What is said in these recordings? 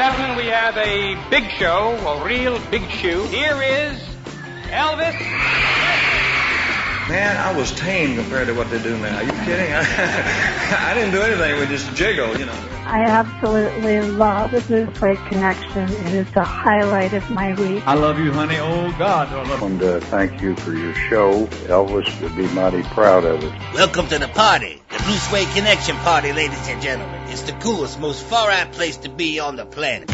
gentlemen, we have a big show, a real big shoe. Here is Elvis. Man, I was tame compared to what they do now. Are you kidding? I didn't do anything. We just jiggle, you know. I absolutely love the Blue Suede Connection. It is the highlight of my week. I love you, honey. Oh, God. I want to thank you for your show. Elvis would be mighty proud of it. Welcome to the party. The Blue Suede Connection party, ladies and gentlemen. It's the coolest, most far-out place to be on the planet.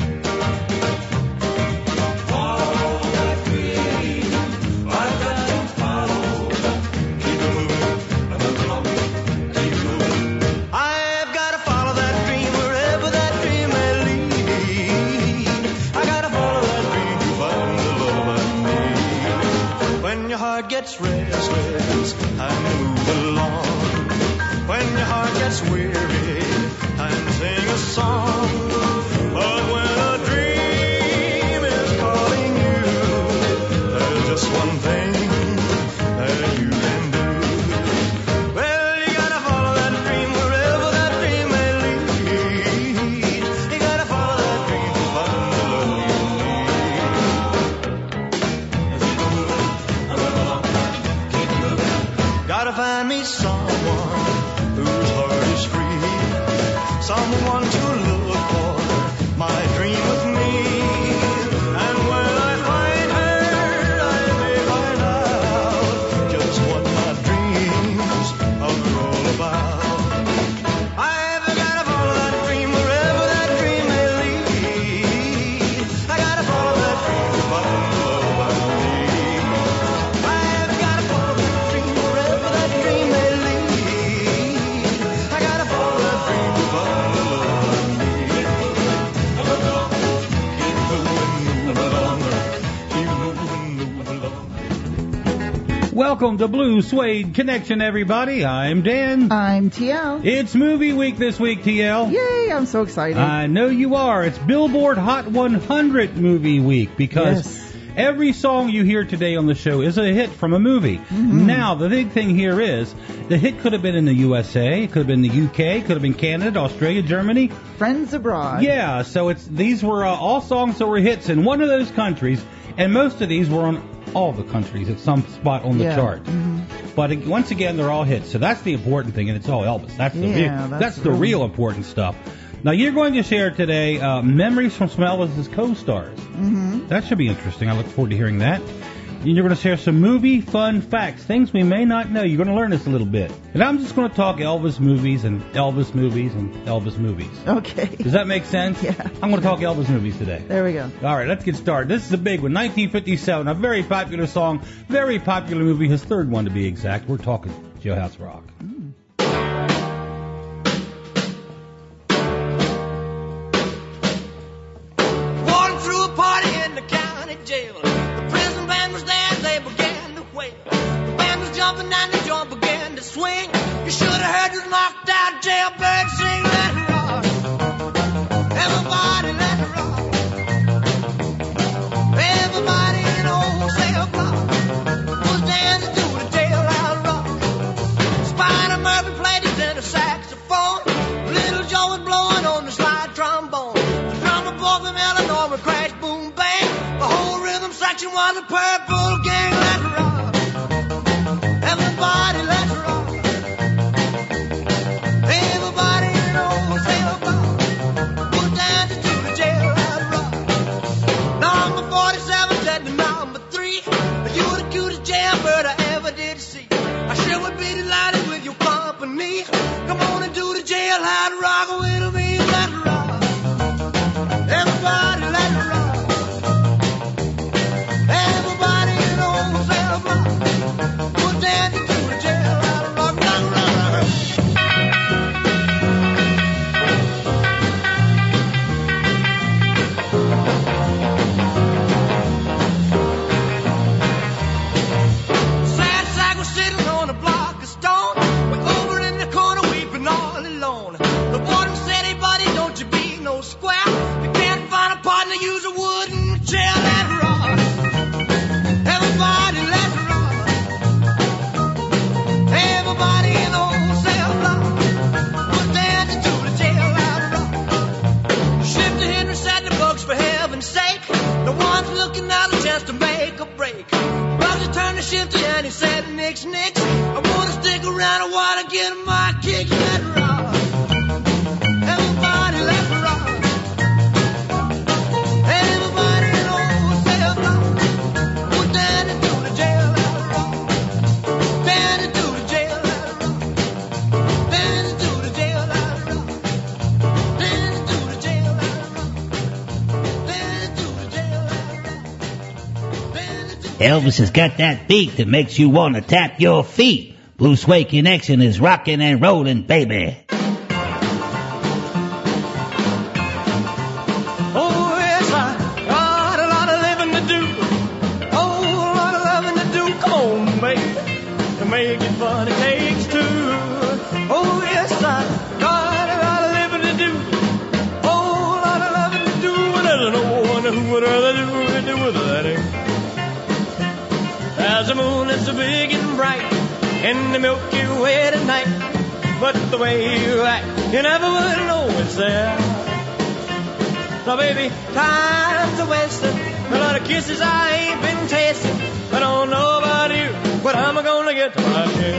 Gets restless and move along. When your heart gets weary and sing a song. But when a dream is calling you, there's just one thing that you can do. Well, you gotta follow that dream wherever that dream may lead. You gotta follow that dream to find the love you need. Gotta find me someone whose heart is free, someone to look for my dream with me. And when I find her, I may find out just what my dreams are all about. I've gotta follow that dream wherever that dream may lead. I gotta follow that dream to find the love I need. I've gotta follow that dream wherever that dream may lead. I gotta follow that dream to find the love I need. Keep moving longer. Keep moving longer. Welcome to Blue Suede Connection, everybody. I'm Dan. I'm TL. It's movie week this week, TL. Yay, I'm so excited. I know you are. It's Billboard Hot 100 movie week because every song you hear today on the show is a hit from a movie. Mm-hmm. Now, the big thing here is the hit could have been in the USA, it could have been the UK, could have been Canada, Australia, Germany. Friends abroad. Yeah, so these were all songs that were hits in one of those countries, and most of these were on all the countries at some spot on the chart. Mm-hmm. But once again, they're all hits, so that's the important thing, and it's all Elvis. That's the real important stuff. Now, you're going to share today memories from some Elvis's co-stars. Mm-hmm. That should be interesting. I look forward to hearing that. And you're going to share some movie fun facts, things we may not know. You're going to learn this a little bit. And I'm just going to talk Elvis movies and Elvis movies and Elvis movies. Okay. Does that make sense? Yeah. I'm going to talk Elvis movies today. There we go. All right, let's get started. This is a big one. 1957, a very popular song, very popular movie, his third one to be exact. We're talking Jailhouse Rock. Walking through a party in the county jail. The prison band was there as they began to wail. The band was jumping and the joint began to swing. You should have heard this knocked out jailbird sing. Let it rock. Everybody let it rock. Everybody in the old cell block was dancing to the jailhouse rock. Spider Murphy played his tenor saxophone. Little Joe was blowing on the slide trombone. The drummer boy from Illinois would crash, boom, bang. The whole rhythm section was a purple gang. Let it rock. Everybody let it rock. Everybody in the old cell block was dancing to the jailhouse rock. Number 47 said to number 3, you were the cutest jailbird I ever did see. I sure would be delighted with your company. Come on and do the jailhouse rock with me. Let it rock. Everybody let it rock. Everybody in the old cell block was dancing to the jailhouse rock. Rock, rock, rock. Sad sack was sitting on a block of stone. Way over in the corner weeping all alone. The warden said, hey buddy, don't you be no square. You can't find a partner, use a wooden chair. Let it rock. Everybody let it rock. Everybody in the old cell block was dancing to the jailhouse rock. Shifty Henry sat in the book Elvis has got that beat that makes you want to tap your feet. Blue Suede Connection is rocking and rolling, baby. Oh, yes, I got a lot of living to do. Oh, a lot of loving to do. Come on, baby. To make it fun, it takes two. Oh, yes, I got a lot of living to do. Oh, a lot of loving to do. And there's no one who would rather do with that. There's a moon that's so big and bright in the Milky Way tonight. But the way you act, you never would know it's there. Now, baby, time's a wasting. A lot of kisses I ain't been tasting. I don't know about you, but I'm gonna get to my share.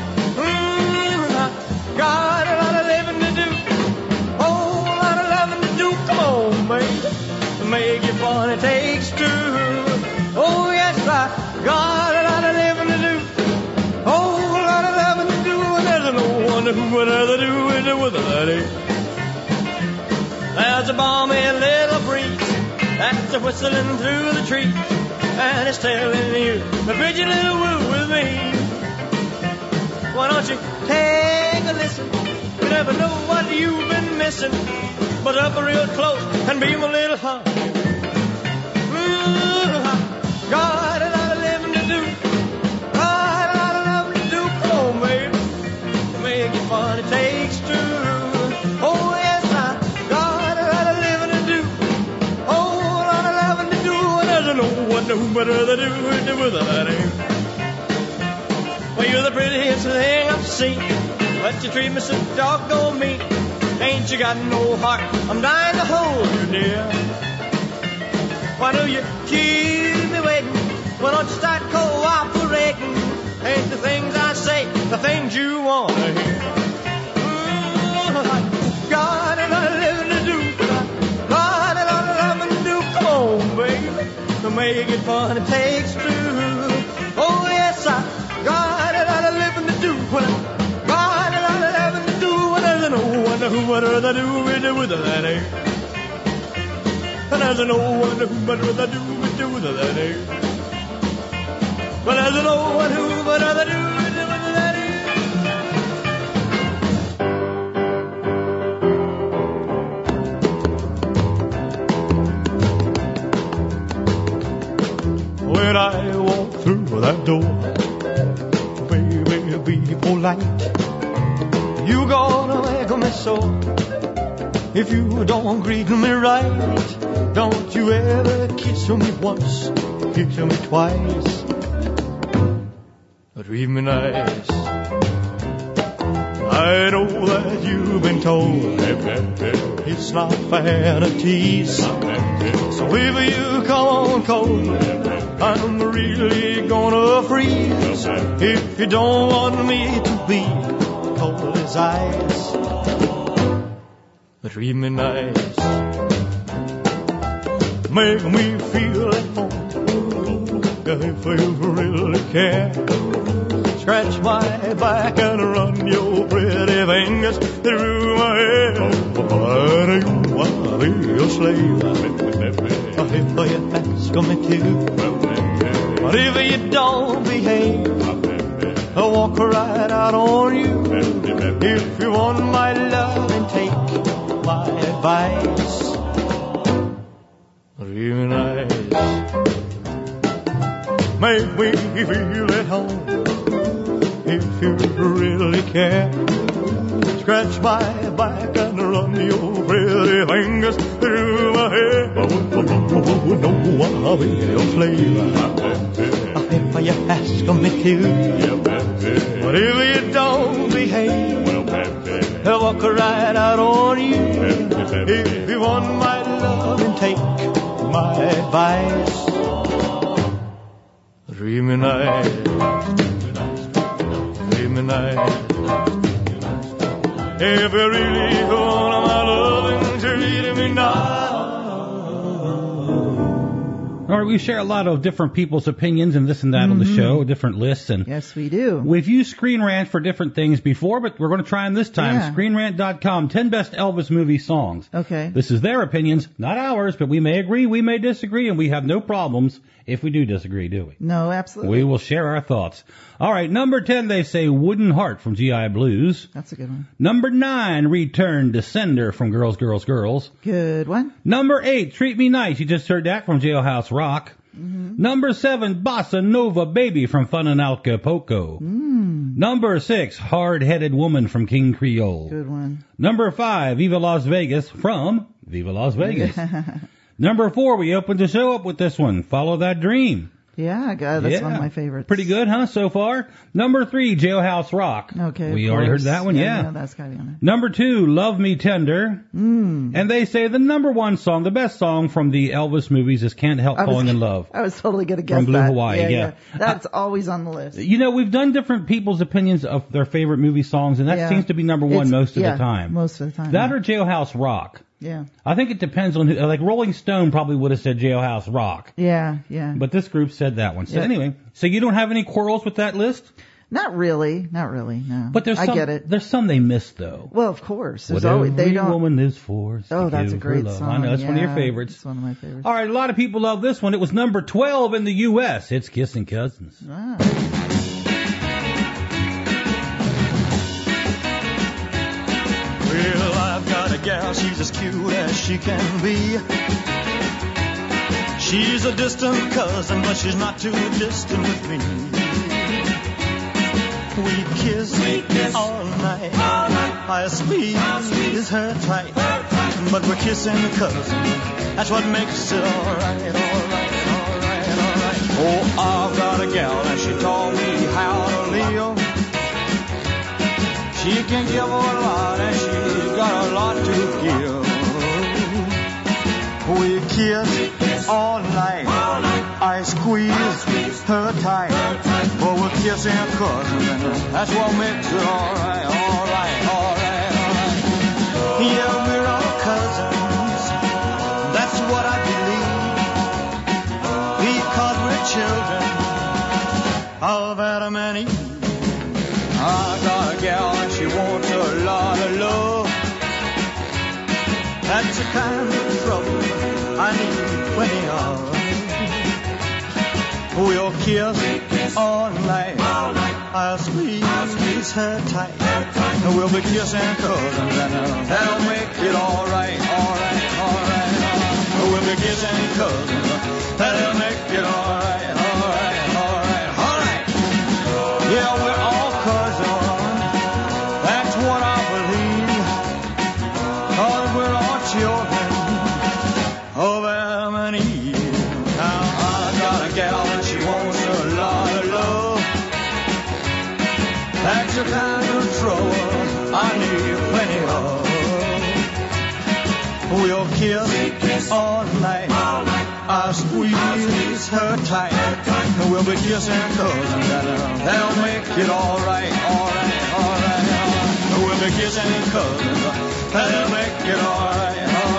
I got a lot of living to do. Oh, a lot of loving to do. Come on, baby. To make it fun, it takes two. Oh, yes, I got a lot of living to do. Oh, a lot of loving to do. And there's no one who would rather do it with a lady. There's a balmy little breeze that's a whistling through the trees, and it's telling you the pretty little woo with me. Why don't you take a listen? You never know what you've been missing. But up real close and be my little honey. Got a lot of living to do. Got a lot of loving to do. Come on, baby. To make it fun, it takes two. Oh, yes, I got a lot of living to do. Oh, a lot of loving to do. And there's no one who better to do it with a lady. Well, you're the prettiest thing I've seen, but you treat me so doggone mean. Ain't you got no heart? I'm dying to hold you, dear. Why do you keep me waiting? Why don't you start cooperating? Ain't the things I say the things you want to hear? Got a lot of living to do. Got a lot of loving to do. Come on, baby. To make it fun, it takes two. Oh, yes, I got a lot of living to do. Got a lot of loving to do. And there's no one who would rather do it with a lady. And there's no one who would rather do it with a lady. But there's no one who would rather do it with a lady. When I walk through that door, baby, be polite. You gonna make me so if you don't greet me right. Don't you ever kiss me once, kiss me twice, treat me nice. I know that you've been told it's not fair to tease. So if you come on cold, I'm really gonna freeze. If you don't want me to be cold as ice, treat me nice. Make me feel at home if you really care. Scratch my back and run your pretty fingers through my hair. I wanna be your slave if you ask me to. But if you don't behave, I'll walk right out on you. If you want my love and take my advice, real nice. Make me feel at home if you really care. Scratch my back and run your pretty fingers through my hair. No, I'll be your slave if you ask me to. But if you don't behave, I'll walk right out on you. If you want my love and take my advice, treat me nice, treat me nice. If you really want my love and treat me nice. All right, we share a lot of different people's opinions and this and that on the show, different lists. And yes, we do. We've used Screen Rant for different things before, but we're going to try them this time. Yeah. ScreenRant.com, 10 best Elvis movie songs. Okay. This is their opinions, not ours, but we may agree, we may disagree, and we have no problems if we do disagree, do we? No, absolutely. We will share our thoughts. All right, number 10, they say Wooden Heart from G.I. Blues. That's a good one. Number 9, Return Descender from Girls, Girls, Girls. Good one. Number 8, Treat Me Nice. You just heard that from Jailhouse Rock. Number 7, Bossa Nova Baby from Fun and Acapulco. Number 6, Hard Headed Woman from King Creole. Good one. Number 5, Viva Las Vegas from Viva Las Vegas. Number 4, we opened the show up with this one, Follow That Dream. Yeah, God, that's one of my favorites. Pretty good, huh, so far? Number 3, Jailhouse Rock. Okay, we already heard that one, yeah. that's got to be on there. Number 2, Love Me Tender. And they say the number 1 song, the best song from the Elvis movies is Can't Help Falling in Love. I was totally going to guess from Blue that. Hawaii, yeah. That's always on the list. You know, we've done different people's opinions of their favorite movie songs, and that seems to be number 1 most of the time. Most of the time. That or Jailhouse Rock. Yeah. I think it depends on who, like Rolling Stone probably would have said Jailhouse Rock. Yeah. But this group said that one. So anyway, so you don't have any quarrels with that list? Not really, no. But there's some, I get it. There's some they missed though. Well, of course. There's what always, every they don't. woman lives for. Oh, that's a great song. I know, it's one of your favorites. It's one of my favorites. All right, a lot of people love this one. It was number 12 in the U.S. It's Kissing Cousins. Ah. Well, I've got a gal, she's as cute as she can be. She's a distant cousin, but she's not too distant with me. We kiss all night. I squeeze her tight. But we're kissing cousins. That's what makes it alright. Oh, I've got a gal and she taught me how to live. She can give a lot and she's got a lot to give. We kiss all night. I squeeze her tight. But we're kissing cousins and that's what makes it alright. Yeah, we're all cousins. That's what I believe. Because we're children of Adam and Eve. I got a gal and she wants a lot of love. That's the kind of trouble I need plenty of. We'll kiss all night. I'll squeeze her tight. We'll be kissing cousins and that'll make it alright. We'll be kissing cousins. That'll make it alright. Yeah, we're all cousins. That's what I believe. 'Cause we're all children of Adam and Eve. Now I got a gal and she wants a lot of love. That's the kind of trouble I need plenty of. We'll kiss all night. I'll squeeze her tight. We'll be kissing cousins and that'll make it alright. We'll be kissing cousins. That'll make it alright.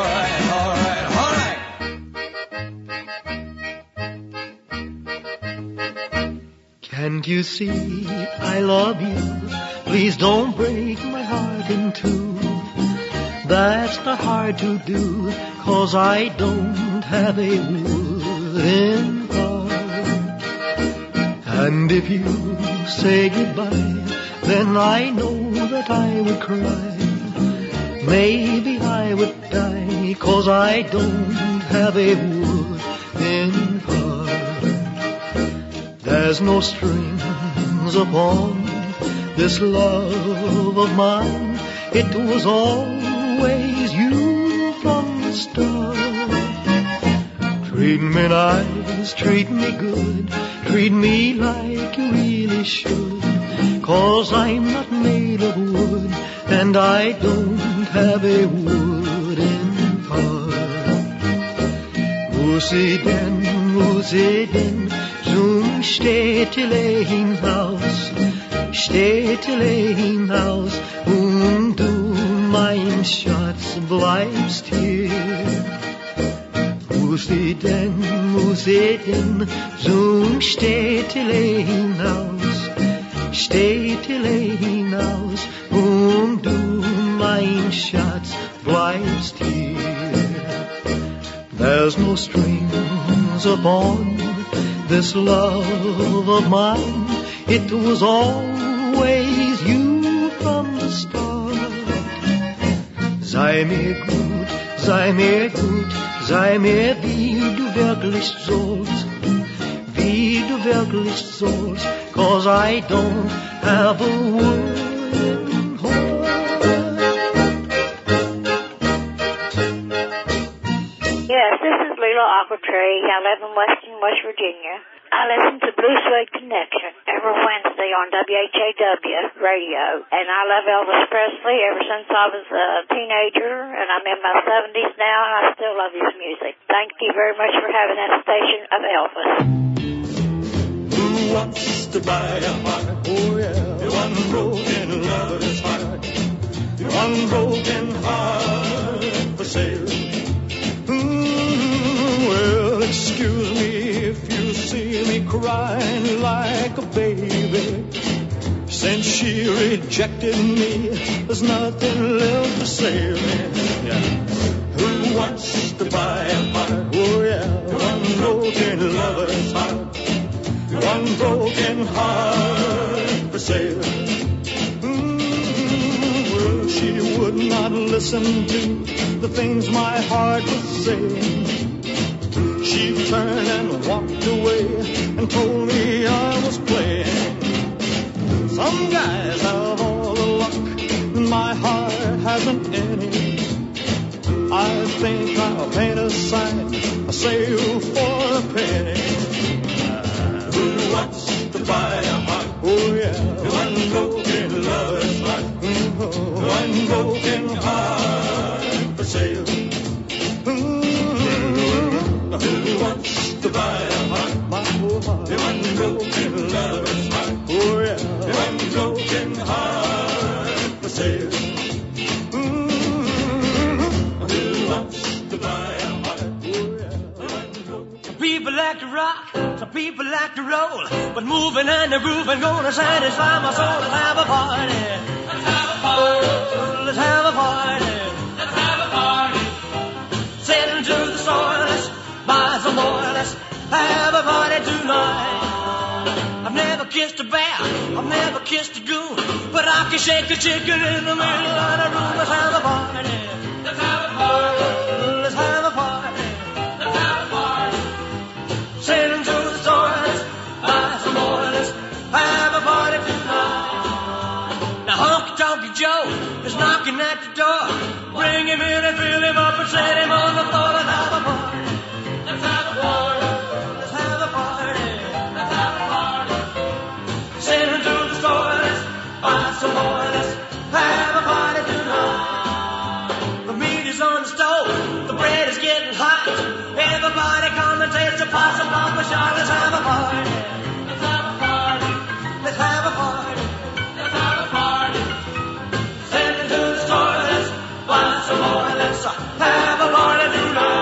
Can't you see I love you? Please don't break my heart in two. That's not hard to do, 'cause I don't have a wooden heart. And if you say goodbye, then I know that I would cry. Maybe I would die, 'cause I don't have a wooden heart. There's no strings upon this love of mine. It was always you from the start. Treat me nice, treat me good, treat me like you really should. 'Cause I'm not made of wood, and I don't have a wooden heart. Musi denn, zum Städtelein-Haus, und du, mein Schatz, bleibst hier. muss ich denn zum Städtele hinaus, und du, mein Schatz, bleibst hier. There's no strings upon this love of mine. It was always you from the start. Sei mir gut, sei mir wie du wirklich sollst, 'cause I don't have a word home. Yes, this is Leela Aquatree. I live in Weston, West Virginia. I listen to Blue Suede Connection every Wednesday on WHAW radio, and I love Elvis Presley ever since I was a teenager, and I'm in my 70s now, and I still love his music. Thank you very much for having that station of Elvis. Who wants to buy a heart? Oh yeah, one broken lover's heart, one broken heart for sale. Well, excuse me if you see me crying like a baby. Since she rejected me, there's nothing left to save me. Yeah. Who wants to buy a heart? Oh yeah, one broken lover's heart, one broken heart for sale. Well, she would not listen to the things my heart was saying. She turned and walked away and told me I was playing. Some guys have all the luck, and my heart hasn't any. I think I'll paint a sign, a sale for a penny. Who wants to buy a heart? Oh yeah, one broken lover's heart, one broken heart for sale. Who wants to buy a heart? My whole heart. One broken lover's heart. Oh yeah. One broken heart for sale. Who wants to buy a heart? Oh yeah. Some people like to rock, some people like to roll, but moving and the grooving gonna satisfy my soul. Let's have a party. Let's have a party. Let's have a party. Let's have a party. Sailing to the store. Buy some more, let's have a party tonight. I've never kissed a bear, I've never kissed a goon, but I can shake the chicken in the middle of the room. Let's have a party. Let's have a party. Let's have a party. Let's have a party. Sailing to the store, let's buy some more, let's have a party tonight. Now Honky Tonky Joe is knocking at the door. Bring him in and fill him up and set him on the floor. Let's have a party. Let's have a party. Let's have a party. Let's have a party. Sailing to the store, let's buy some more. Let's have a party tonight. The meat is on the stove, the bread is getting hot. Everybody come and taste the possum papa shot. Let's have a party. Let's have a party. Let's have a party. Let's have a party. Sailing to the store, let's buy some more. Let's have a party tonight.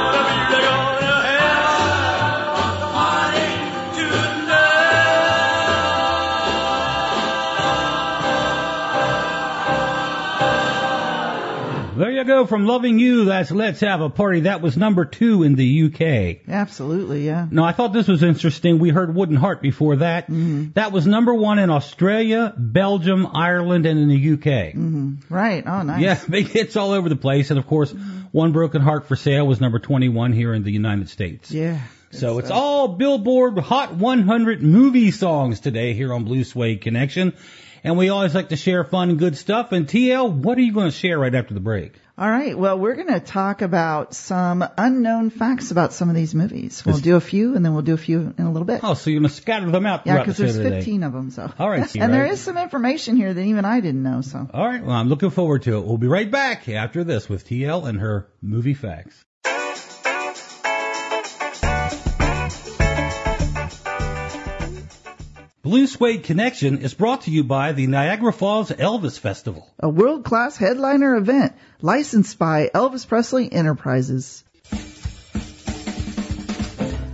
There you go, from Loving You, that's Let's Have a Party. That was number 2 in the UK. Absolutely, yeah. No, I thought this was interesting. We heard Wooden Heart before that. Mm-hmm. That was number 1 in Australia, Belgium, Ireland, and in the UK. Mm-hmm. Right, oh nice. Yeah, big hits all over the place. And of course, One Broken Heart for Sale was number 21 here in the United States. Yeah. So it's all Billboard Hot 100 movie songs today here on Blue Suede Connection. And we always like to share fun and good stuff. And TL, what are you going to share right after the break? All right. Well, we're going to talk about some unknown facts about some of these movies. We'll do a few, and then we'll do a few in a little bit. Oh, so you're going to scatter them out Yeah, throughout the because show there's today. 15 of them. So. All right. And there is some information here that even I didn't know. So. All right. Well, I'm looking forward to it. We'll be right back after this with TL and her movie facts. Blue Suede Connection is brought to you by the Niagara Falls Elvis Festival. A world-class headliner event licensed by Elvis Presley Enterprises.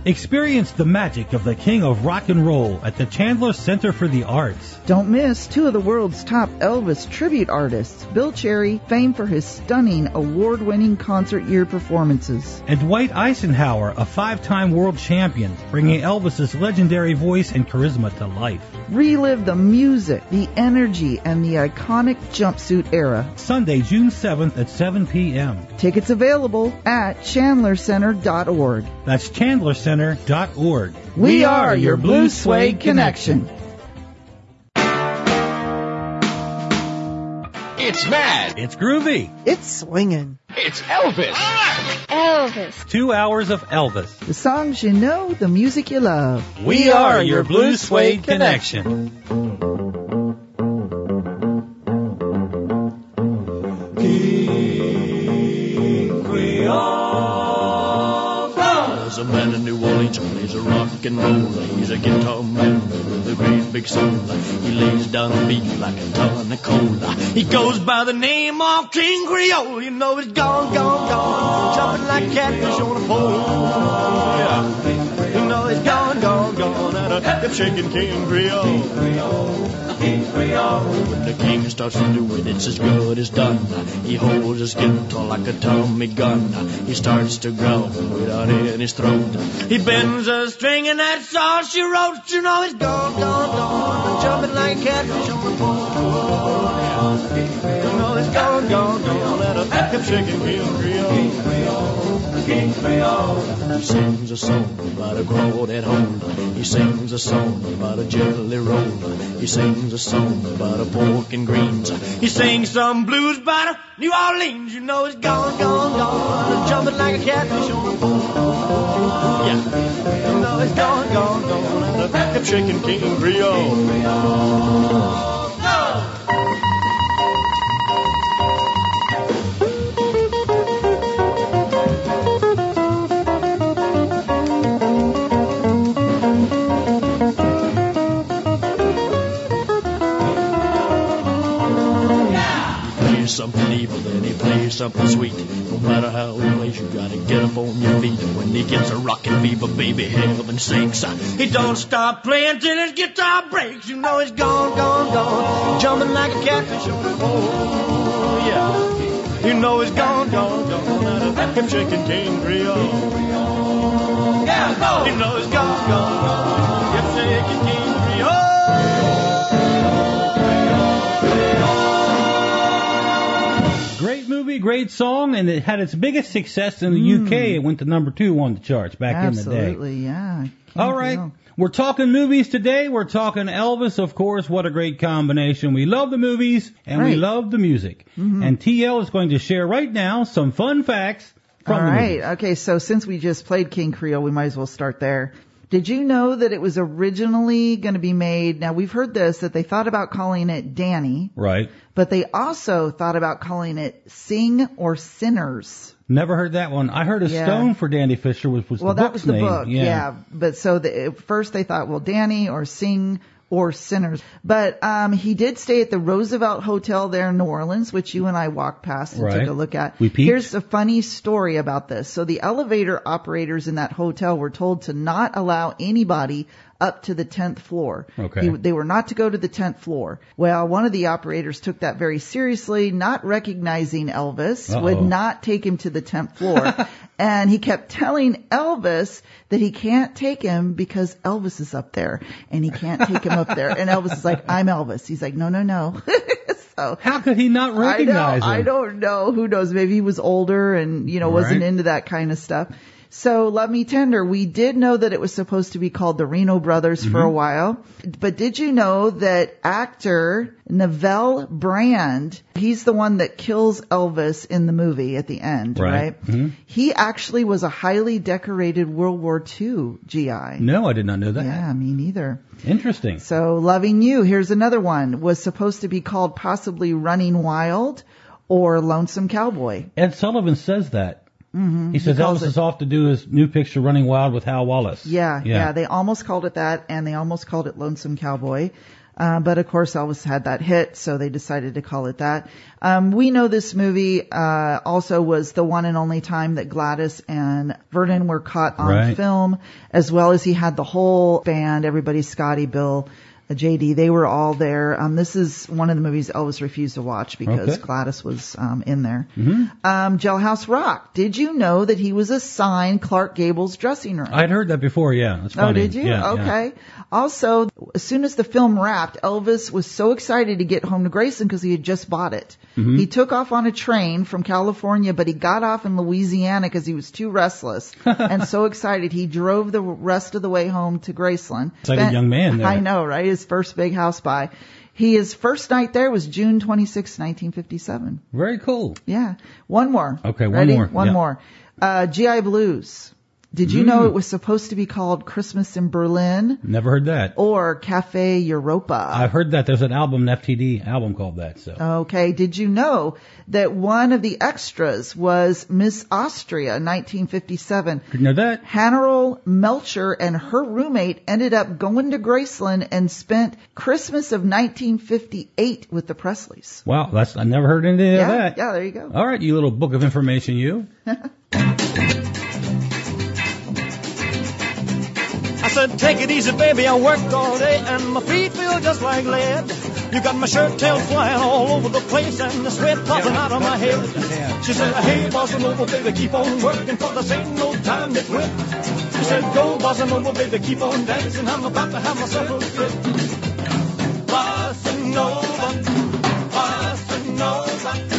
Experience the magic of the king of rock and roll at the Chandler Center for the Arts. Don't miss two of the world's top Elvis tribute artists, Bill Cherry, famed for his stunning award-winning concert year performances. And Dwight Eisenhower, a 5-time world champion, bringing Elvis's legendary voice and charisma to life. Relive the music, the energy, and the iconic jumpsuit era. Sunday, June 7th at 7 p.m. Tickets available at chandlercenter.org. That's chandlercenter.org. We are your Blue Suede Connection. It's mad. It's groovy. It's swinging. It's Elvis. Elvis. 2 hours of Elvis. The songs you know, the music you love. We are your Blue Suede Connection. King Creole. There's a man in New Orleans who plays a rock and roll. He's a guitar man with a great big soul. He lays down a beat like a ton of coal. He goes by the name of King Creole. You know he's gone, gone, gone, jumping like catfish on a pole. Yeah. You know he's gone, gone, gone, and a hip-shaking King Creole. King Creole. When the king starts to do it, it's as good as done. He holds his guitar like a Tommy gun. He starts to growl without in his throat. He bends a string and that's all she wrote. You know he's gone, gone, gone, jumping like a catfish on the pole. You know he's gone, gone, gone, and a hip-shaking King Creole. King Creole. He sings a song about a crawdad hole. He sings a song about a jelly roll. He sings a song about a pork and greens. He sings some blues about a New Orleans. You know he's gone, gone, gone, jumping like a catfish on the pole. Yeah, you know he's gone, gone, gone, and a hip-shaking King Creole. Something evil, then he plays something sweet. No matter how he plays, you gotta get up on your feet. And when he gets a rockin' fever, baby, heaven sinks. He don't stop playing till his guitar breaks. You know he's gone, gone, gone, jumping like a catfish on the pole. Yeah, you know he's gone, gone, gone, and a hip-shaking King Creole. Yeah, go. You know he's gone, gone, gone, hip-shaking King Creole. Great movie, great song, and it had its biggest success in the UK. It went to number 2 on the charts back in the day. Absolutely, yeah. All right. We're talking movies today. We're talking Elvis, of course. What a great combination. We love the movies, and we love the music. And TL is going to share right now some fun facts from the movies. All right. Okay, so since we just played King Creole, we might as well start there. Did you know that it was originally going to be made, now we've heard this, that they thought about calling it Danny. Right. But they also thought about calling it Sing or Sinners. Never heard that one. I heard a Stone for Danny Fisher was the book's name. Well, that was the book, yeah. But so at first they thought, well, Danny or Sing or Sinners. But he did stay at the Roosevelt Hotel there in New Orleans, which you and I walked past and took a look at. Here's a funny story about this. So the elevator operators in that hotel were told to not allow anybody up to the 10th floor. Okay. They were not to go to the 10th floor. Well, one of the operators took that very seriously, not recognizing Elvis, would not take him to the 10th floor. And he kept telling Elvis that he can't take him because Elvis is up there and he can't take him up there. And Elvis is like, I'm Elvis. He's like, no, no, no. So how could he not recognize him? I don't know. Who knows? Maybe he was older and, wasn't into that kind of stuff. So, Love Me Tender, we did know that it was supposed to be called the Reno Brothers for a while. But did you know that actor Neville Brand, he's the one that kills Elvis in the movie at the end, right? He actually was a highly decorated World War II GI. No, I did not know that. Yeah, me neither. Interesting. So, Loving You, here's another one, was supposed to be called possibly Running Wild or Lonesome Cowboy. Ed Sullivan says that. He says Elvis is off to do his new picture Running Wild with Hal Wallace. Yeah. They almost called it that, and they almost called it Lonesome Cowboy. But of course Elvis had that hit, so they decided to call it that. We know this movie, also was the one and only time that Gladys and Vernon were caught on film, as well as he had the whole band, everybody, Scotty, Bill, JD, they were all there. This is one of the movies Elvis refused to watch because Gladys was in there. Jailhouse Rock. Did you know that he was assigned Clark Gable's dressing room? I'd heard that before, yeah. That's funny. Oh, did you? Yeah, okay. Yeah. Also, as soon as the film wrapped, Elvis was so excited to get home to Graceland because he had just bought it. He took off on a train from California, but he got off in Louisiana because he was too restless and so excited. He drove the rest of the way home to Graceland. It's like a young man there. I know, right? His first big house buy. His first night there was June 26, 1957. Very cool. Yeah. One more. Okay, Ready? one more. G.I. Blues. Did you know it was supposed to be called Christmas in Berlin? Never heard that. Or Cafe Europa? I've heard that. There's an album, an FTD album called that. So. Okay. Did you know that one of the extras was Miss Austria, 1957? Didn't know that. Hannibal Melcher and her roommate ended up going to Graceland and spent Christmas of 1958 with the Presleys. Wow. I never heard any of that. Yeah, there you go. All right, you little book of information, you. I said, take it easy, baby, I worked all day and my feet feel just like lead. You got my shirt tail flying all over the place and the sweat popping out of my head. She said, hey, bossa nova, baby, keep on working, for this ain't no time to quit. She said, go, bossa nova, baby, keep on dancing, I'm about to have myself a fit. Bossa nova, bossa nova.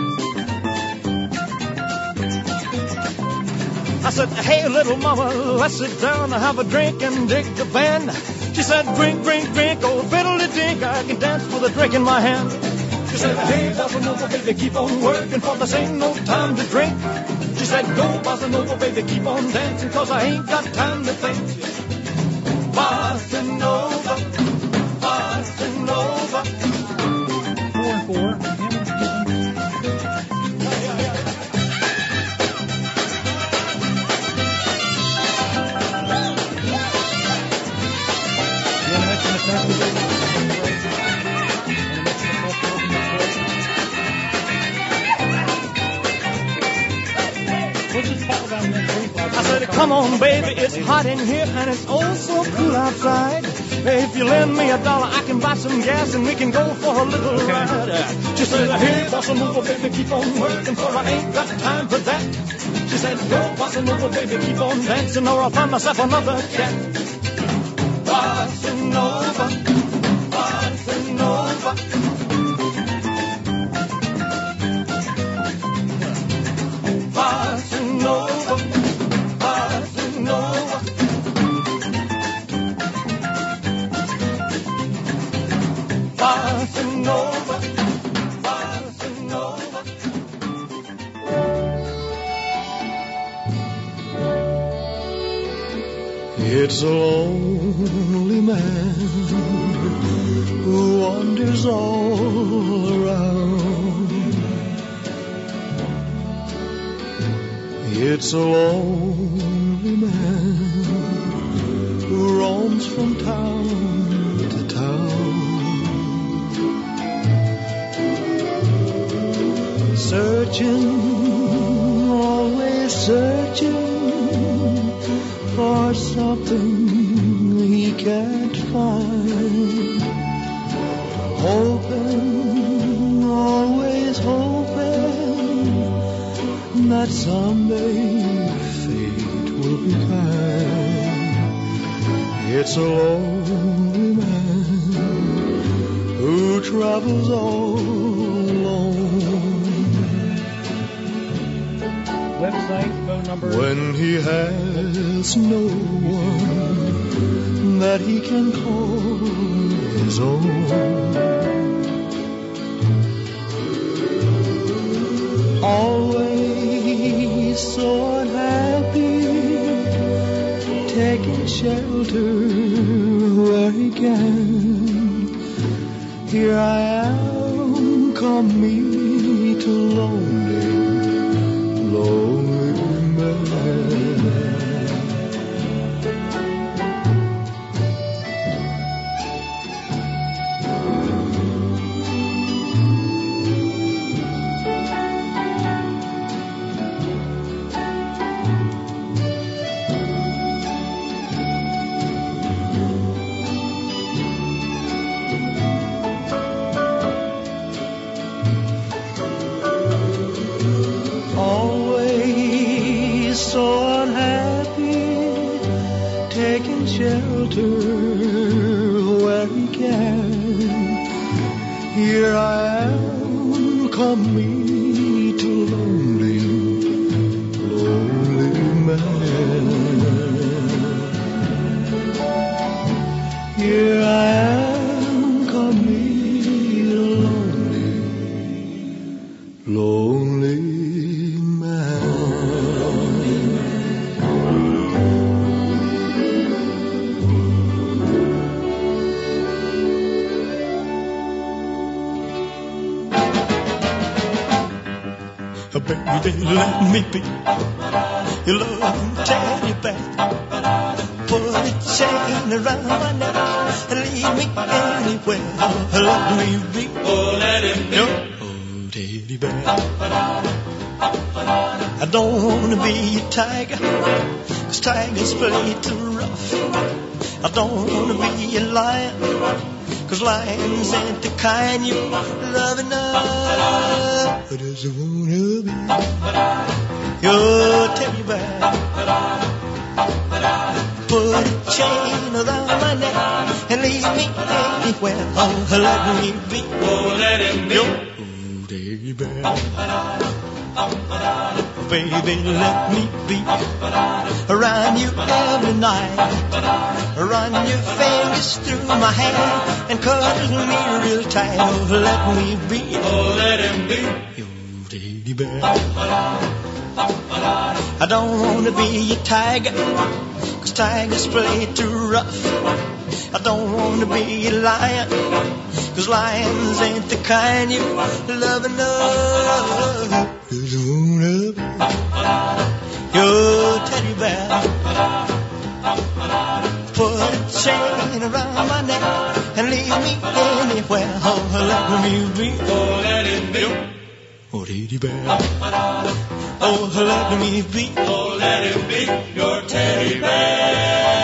I said, hey, little mama, let's sit down and have a drink and dig the band. She said, drink, drink, drink, oh, fiddle-de-dink, I can dance with a drink in my hand. She said, hey, bossa nova, baby, keep on working, for this ain't no time to drink. She said, go, bossa nova, baby, keep on dancing, cause I ain't got time to think. Bossa nova, bossa nova. 4-4. I said, come on, baby, it's hot in here and it's oh so cool outside. If you lend me $1, I can buy some gas and we can go for a little ride. She said, hey, bossa nova, baby, keep on working, for I ain't got time for that. She said, go, bossa nova, baby, keep on dancing, or I'll find myself another cat. Bossa nova, bossa nova. Bossa nova, bossa nova. Bossa nova, bossa nova. It's a lonely man who wanders all around. It's a lonely man who roams from town to town, searching, always searching for something he can't find, hoping, always hoping that someday fate will be kind. It's a lonely man who travels all alone. Website, phone number. When he has no one that he can call his own. Always so unhappy, taking shelter where he can. Here I am, come meet a lonely, lonely man. shelter where he can. Here I am, come meet a lonely, lonely man. Here I am, come meet a lonely, lonely man. Baby, let me be your loving teddy bear. Put a chain around my neck and leave me anywhere. Let me be, oh, let him be your teddy bear. I don't wanna be a tiger, 'cause tigers play too rough. I don't wanna be a lion, 'cause lions ain't the kind you love enough. I just wanna be your teddy bear. Put a chain around my neck and leave me anywhere. Oh, let me be, oh, let him be your teddy bear. Baby, let me be around you every night. Run your fingers through my hair and cuddle me real tight. Oh, let me be, oh, let him be your teddy bear. I don't want to be a tiger, 'cause tigers play too rough. I don't want to be a lion, 'cause lions ain't the kind you love enough. Just wanna be your teddy bear. Put a chain around my neck and leave me anywhere. Oh, let me be, oh, let it be your teddy bear. Oh, let me be, oh, let it be your teddy bear.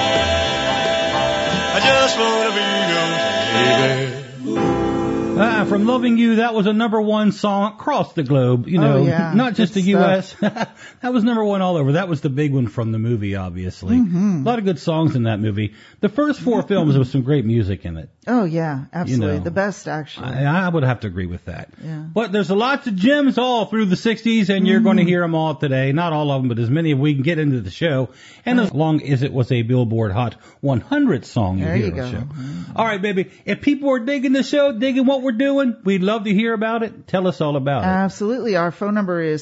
I just wanna be your teddy bear. From Loving You, that was a #1 song across the globe, you know, not just the U.S. That was #1 all over. That was the big one from the movie, obviously. A lot of good songs in that movie. The first 4 films, there was some great music in it. Oh, yeah, absolutely. You know, the best, actually. I would have to agree with that. Yeah. But there's lots of gems all through the 60s, and you're going to hear them all today. Not all of them, but as many as we can get into the show. And as long as it was a Billboard Hot 100 song, there you hear go. the show. All right, baby. If people are digging the show, digging what we're doing, we'd love to hear about it. Tell us all about it. Absolutely. Our phone number is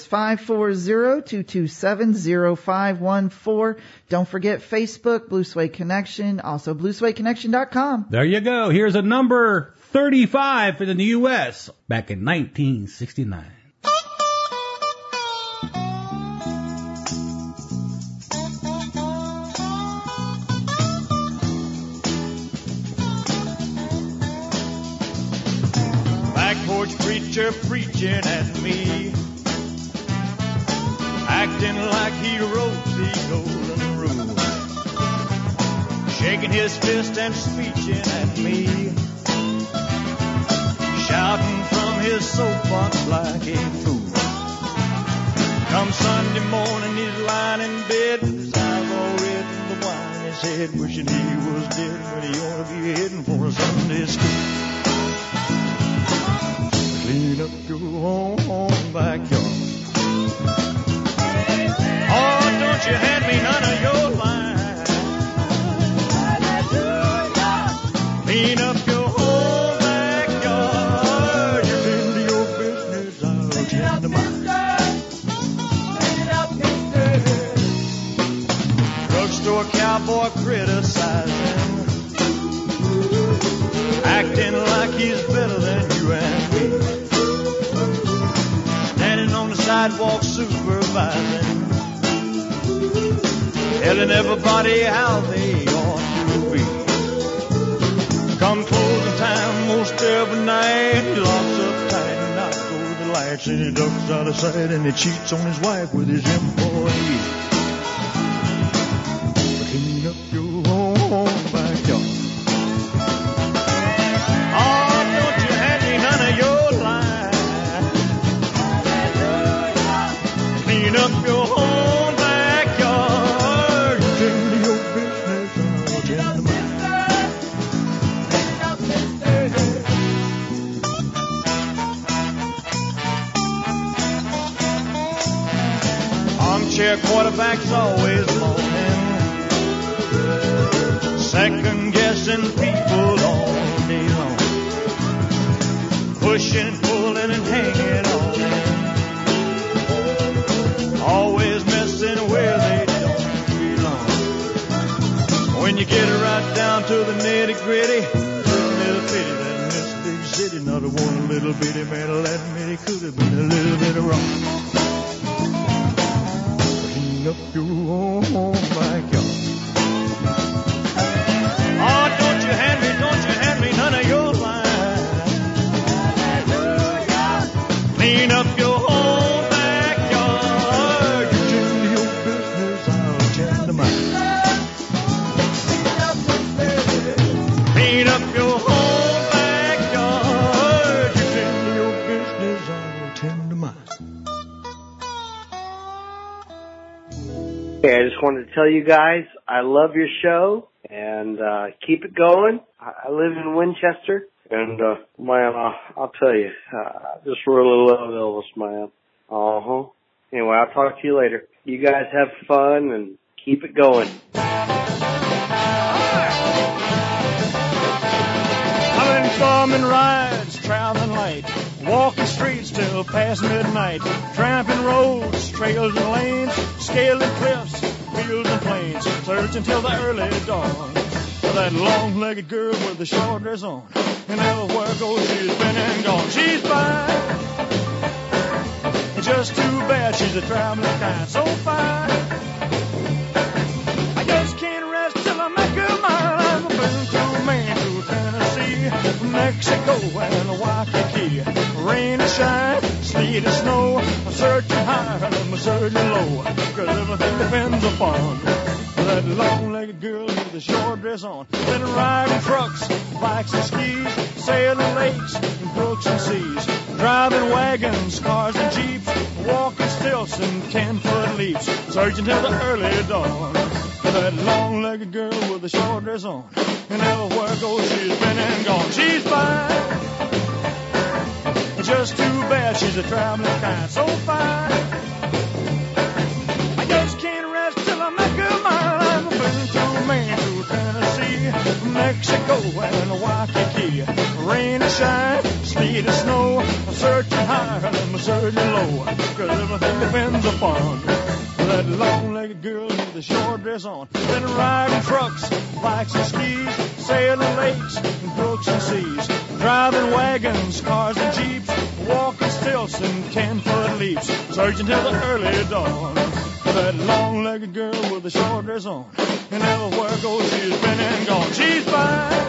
540-227-0514. Don't forget Facebook, Blue Suede Connection, also BlueSuedeConnection.com. There you go. Here's a number 35 in the U.S. back in 1969. Back porch preacher preaching at me, acting like he wrote the golden rule, shaking his fist and speeching at me, shouting from his soapbox like a fool. Come Sunday morning, he's lying in bed with his eyes all red and the wine in his head, wishing he was dead when he ought to be heading for a Sunday school. Clean up your own backyard. Oh, don't you hand me none of your line. Clean up your own backyard. You tend to your business, I'll tend to mine. Drugstore cowboy criticizing, acting like he's better than you and me, standing on the sidewalk supervising, telling everybody how they ought to be. Come closing time most every night, he locks up tight and out go the lights, and he ducks out of sight and he cheats on his wife with his employees. Clean up your own backyard. Clean up your own backyard. You tend to your business, I'll tend to mine. Armchair quarterback's always moaning, second guessing people all day long, pushing, pulling, and hanging on, always messing where they don't belong. When you get right down to the nitty gritty, little pity that in this big city, not a one little bitty man will admit he could have been a little bit wrong. Clean up your own backyard. Oh, don't you hand me none of your lines. Clean up your own backyard. You tend to your business, I'll tend to mine. Clean up your own backyard. You tend to your business, I'll tend to mine. Hey, I just wanted to tell you guys I love your show and keep it going. I live in Winchester, and man, I'll tell you, I just really love Elvis, man. Anyway, I'll talk to you later. You guys have fun and keep it going. I've been farming rides, traveling light, walking streets till past midnight, tramping roads, trails and lanes, scaling cliffs, fields and plains, searching till the early dawn for that long-legged girl with the short dress on. And everywhere goes, she's been and gone. She's fine, just too bad she's a traveling kind, so fine. I just can't rest till I make her mine. I'm been through Maine to Tennessee, Mexico and Waikiki. Rain and shine, sleet and snow, I'm searching high and I'm searching low, 'cause everything depends upon that long-legged girl with the short dress on. Been riding trucks, bikes and skis, sailing lakes and brooks and seas, driving wagons, cars and jeeps, walking stilts and 10-foot leaps, searching till the early dawn for that long-legged girl with the short dress on. And everywhere goes, she's been and gone. She's fine, just too bad she's a traveling kind, so fine. I just can't rest till I make her mine. I've been through Maine to Tennessee, Mexico and Waikiki. Rain and shine, sleet and snow, I'm searching high and I'm searching low, 'cause everything depends upon that long-legged girl with the short dress on. Been riding trucks, bikes and skis, sailing lakes and brooks and seas, driving wagons, cars and jeeps, walking stilts and 10-foot leaps, searching till the early dawn for that long-legged girl with the short dress on. And everywhere goes, she's been and gone. She's fine,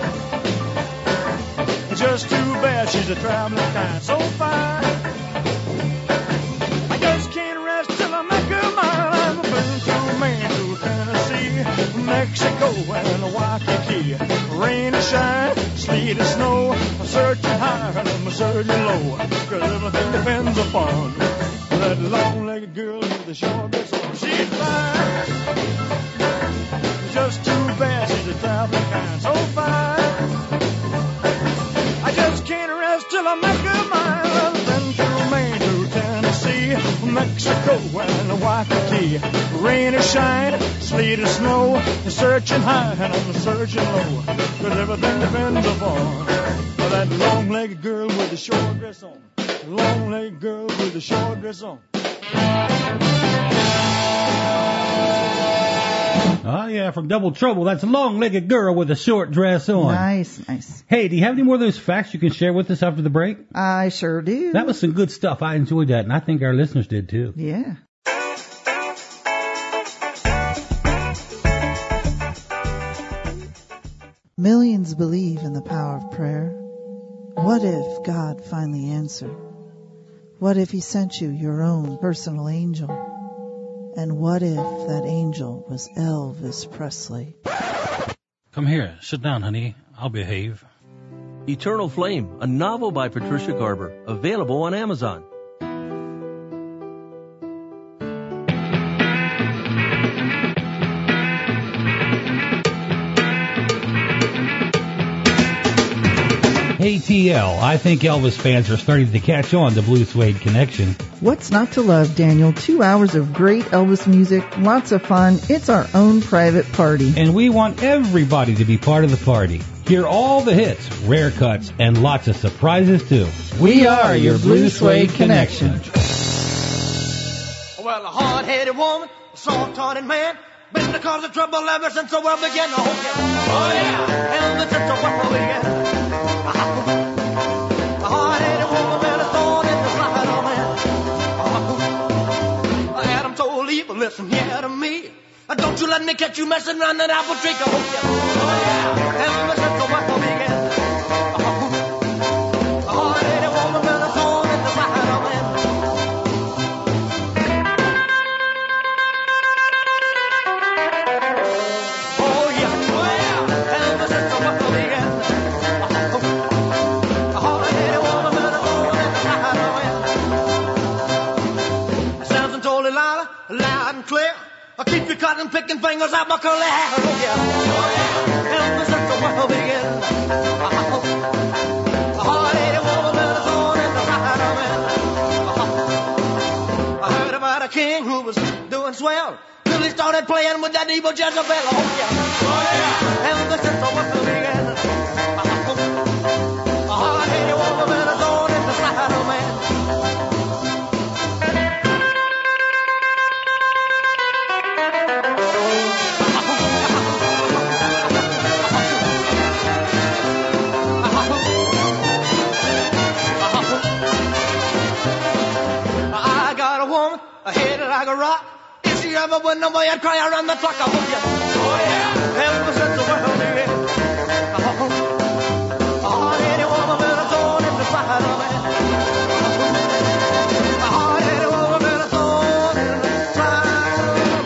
just too bad she's a traveling kind, so fine. I just can't rest till I make her mine. I've been through Maine to Tennessee, Mexico and Waikiki. Rain and shine, sleet and snow, I'm searching high and I'm searching low, 'cause everything depends upon that long-legged girl with the short dress on. She's fine, just too bad she's a traveling kind, so fine. I just can't rest till I make her mine. I've been through Maine to Tennessee, Mexico and Waikiki. Rain or shine, sleet or snow, I'm searching high and I'm searching low, 'cause everything depends upon that long-legged girl with the short dress on. Long-legged girl with the short dress on. Oh, yeah, from Double Trouble. That's a long-legged girl with a short dress on. Nice, nice. Hey, do you have any more of those facts you can share with us after the break? I sure do. That was some good stuff. I enjoyed that, and I think our listeners did, too. Yeah. Millions believe in the power of prayer. What if God finally answered? What if he sent you your own personal angel? And what if that angel was Elvis Presley? Come here. Sit down, honey. I'll behave. Eternal Flame, a novel by Patricia Garber, available on Amazon. ATL. I think Elvis fans are starting to catch on to Blue Suede Connection. What's not to love, Daniel? 2 hours of great Elvis music, lots of fun. It's our own private party. And we want everybody to be part of the party. Hear all the hits, rare cuts, and lots of surprises too. We are your Blue Suede Connection. Well, a hard-headed woman, a soft-hearted man, been the cause of trouble ever since the world began. Oh yeah, Elvis since the world began. A hard-headed woman, been a thorn in the side of man. Adam told Eve, listen here to me. Don't you let me catch you messing around that apple tree. Oh yeah, Elvis since the world began. A hard-headed woman, been a thorn in the side of man. Loud and clear. I'll keep you cutting, picking fingers out my curly hair. Oh yeah, Elvis since the world began. A hard-headed woman with a thorn in the side of man. I heard about a king who was doing swell till he started playing with that evil Jezebel. Oh yeah, Elvis since the world began. A hard-headed woman with a thorn in the side of man. Like a rock. If she ever went away, I'd cry around the clock. I hope you. Oh yeah, Elvis since the world began. A hard-headed woman with a thorn in the side of man. A hard-headed woman with a thorn in the side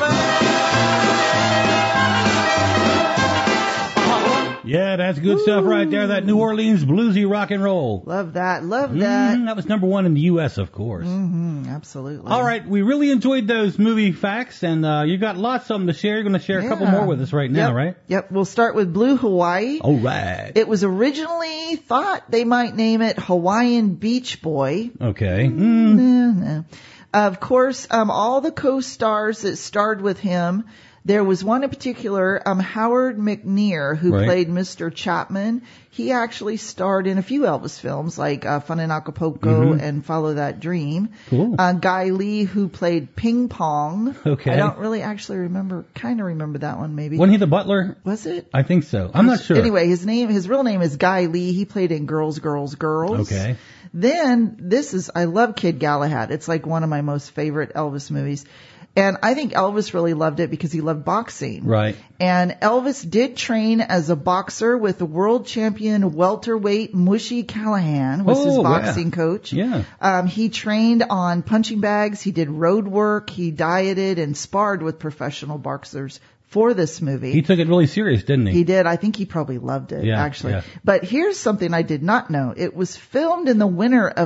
of man. Yeah, that's good stuff right there. That New Orleans bluesy rock and roll. Love that. Love that. That was number one in the U.S., of course. Absolutely. All right, we really enjoyed those movie facts, and you got lots of them to share. You're going to share a couple more with us right now, right? Yep. We'll start with Blue Hawaii. All right. It was originally thought they might name it Hawaiian Beach Boy. Okay. No. Of course, all the co-stars that starred with him, there was one in particular, Howard McNear, who played Mr. Chapman. He actually starred in a few Elvis films, like Fun in Acapulco and Follow That Dream. Cool. Guy Lee, who played Ping Pong. Okay. I don't really actually remember that one maybe. Wasn't he the butler? Was it? I think so. I'm not sure. Anyway, his real name is Guy Lee. He played in Girls, Girls, Girls. Okay. Then, I love Kid Galahad. It's like one of my most favorite Elvis movies. And I think Elvis really loved it because he loved boxing. Right. And Elvis did train as a boxer with the world champion welterweight Mushy Callahan was his boxing coach. Yeah. He trained on punching bags. He did road work. He dieted and sparred with professional boxers for this movie. He took it really serious, didn't he? He did. I think he probably loved it, actually. Yeah. But here's something I did not know. It was filmed in the winter of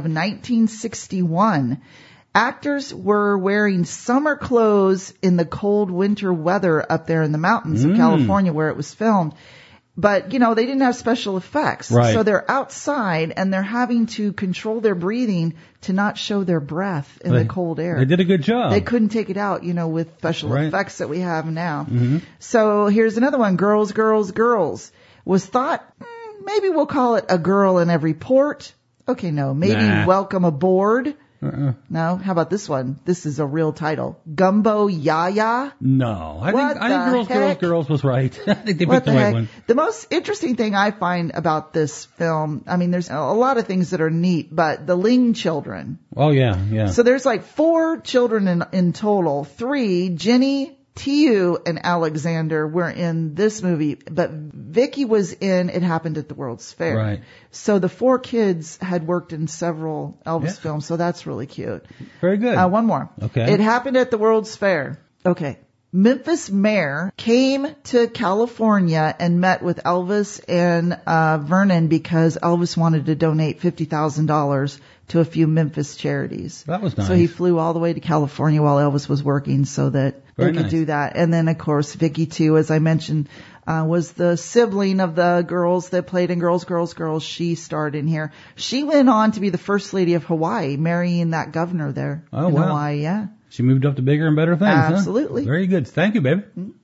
1961. Actors were wearing summer clothes in the cold winter weather up there in the mountains of California where it was filmed. But, they didn't have special effects. Right. So they're outside and they're having to control their breathing to not show their breath in the cold air. They did a good job. They couldn't take it out, with special effects that we have now. So here's another one. Girls, Girls, Girls. Was thought, maybe we'll call it A Girl in Every Port. Okay, no. Maybe Welcome Aboard. No, how about this one? This is a real title. Gumbo Yaya? No. I think Girls, Girls, Girls was right. I think they picked the right one. The most interesting thing I find about this film, there's a lot of things that are neat, but the Ling children. Oh, yeah. So there's like 4 children in total. 3, Jenny, Tiu, and Alexander were in this movie, but Vicky was in It Happened at the World's Fair. Right. So the 4 kids had worked in several Elvis films, so that's really cute. Very good. One more. Okay. It Happened at the World's Fair. Okay. Memphis mayor came to California and met with Elvis and Vernon because Elvis wanted to donate $50,000 to a few Memphis charities. That was nice. So he flew all the way to California while Elvis was working so that they could do that. And then, of course, Vicky, too, as I mentioned, was the sibling of the girls that played in Girls, Girls, Girls. She starred in here. She went on to be the first lady of Hawaii, marrying that governor there in Hawaii, yeah. She moved up to bigger and better things, Absolutely. Huh? Very good. Thank you, baby.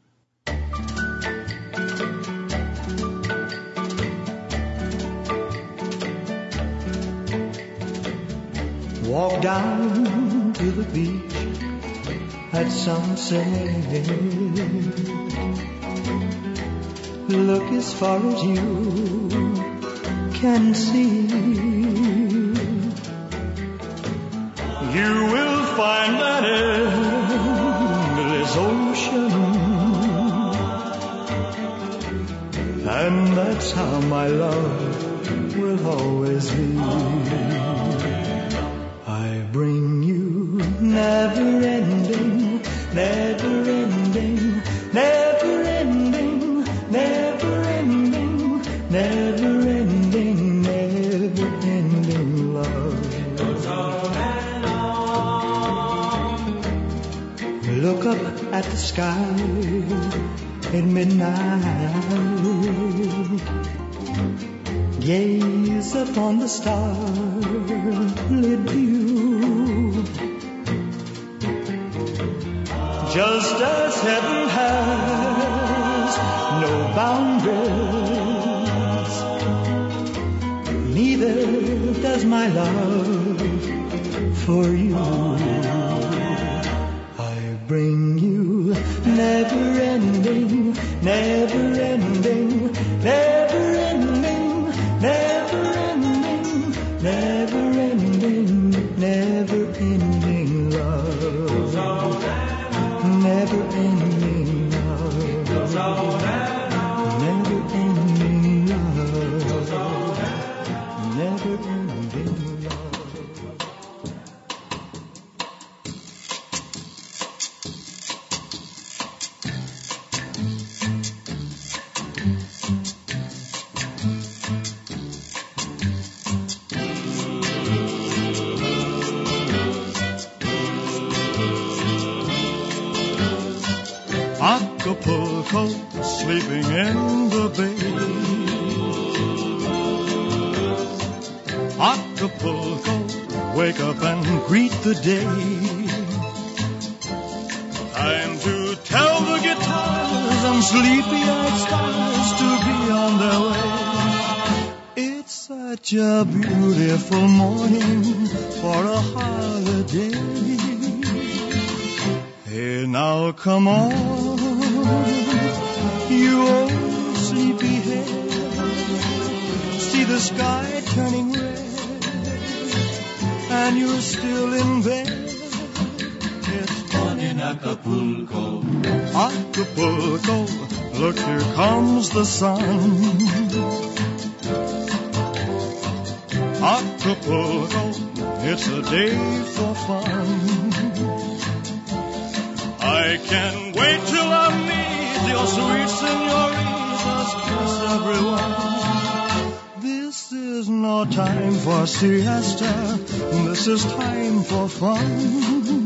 Walk down to the beach at sunset. Look as far as you can see. You will find that endless ocean, and that's how my love will always be. I bring you never-ending, never-ending, never-ending, never-ending, never-ending, never-ending love. Look up at the sky at midnight. Gaze upon the starlit view. Just as heaven has no boundaries, neither does my love for you. I bring you never-ending, never-ending, never-ending, never-ending, never-ending, never-ending love. Never-ending love. Never-ending love. Never-ending love. Acapulco, sleeping in the bay. Acapulco, wake up and greet the day. Time to tell the guitars and sleepy-eyed stars to be on their way. It's such a beautiful morning for a holiday. Hey, now come on, you old sleepyhead. See the sky turning red, and you're still in bed. It's fun in Acapulco. Acapulco, look, here comes the sun. Acapulco, it's a day for fun. I can't wait till I meet your sweet senoritas, kiss everyone. This is no time for siesta, this is time for fun.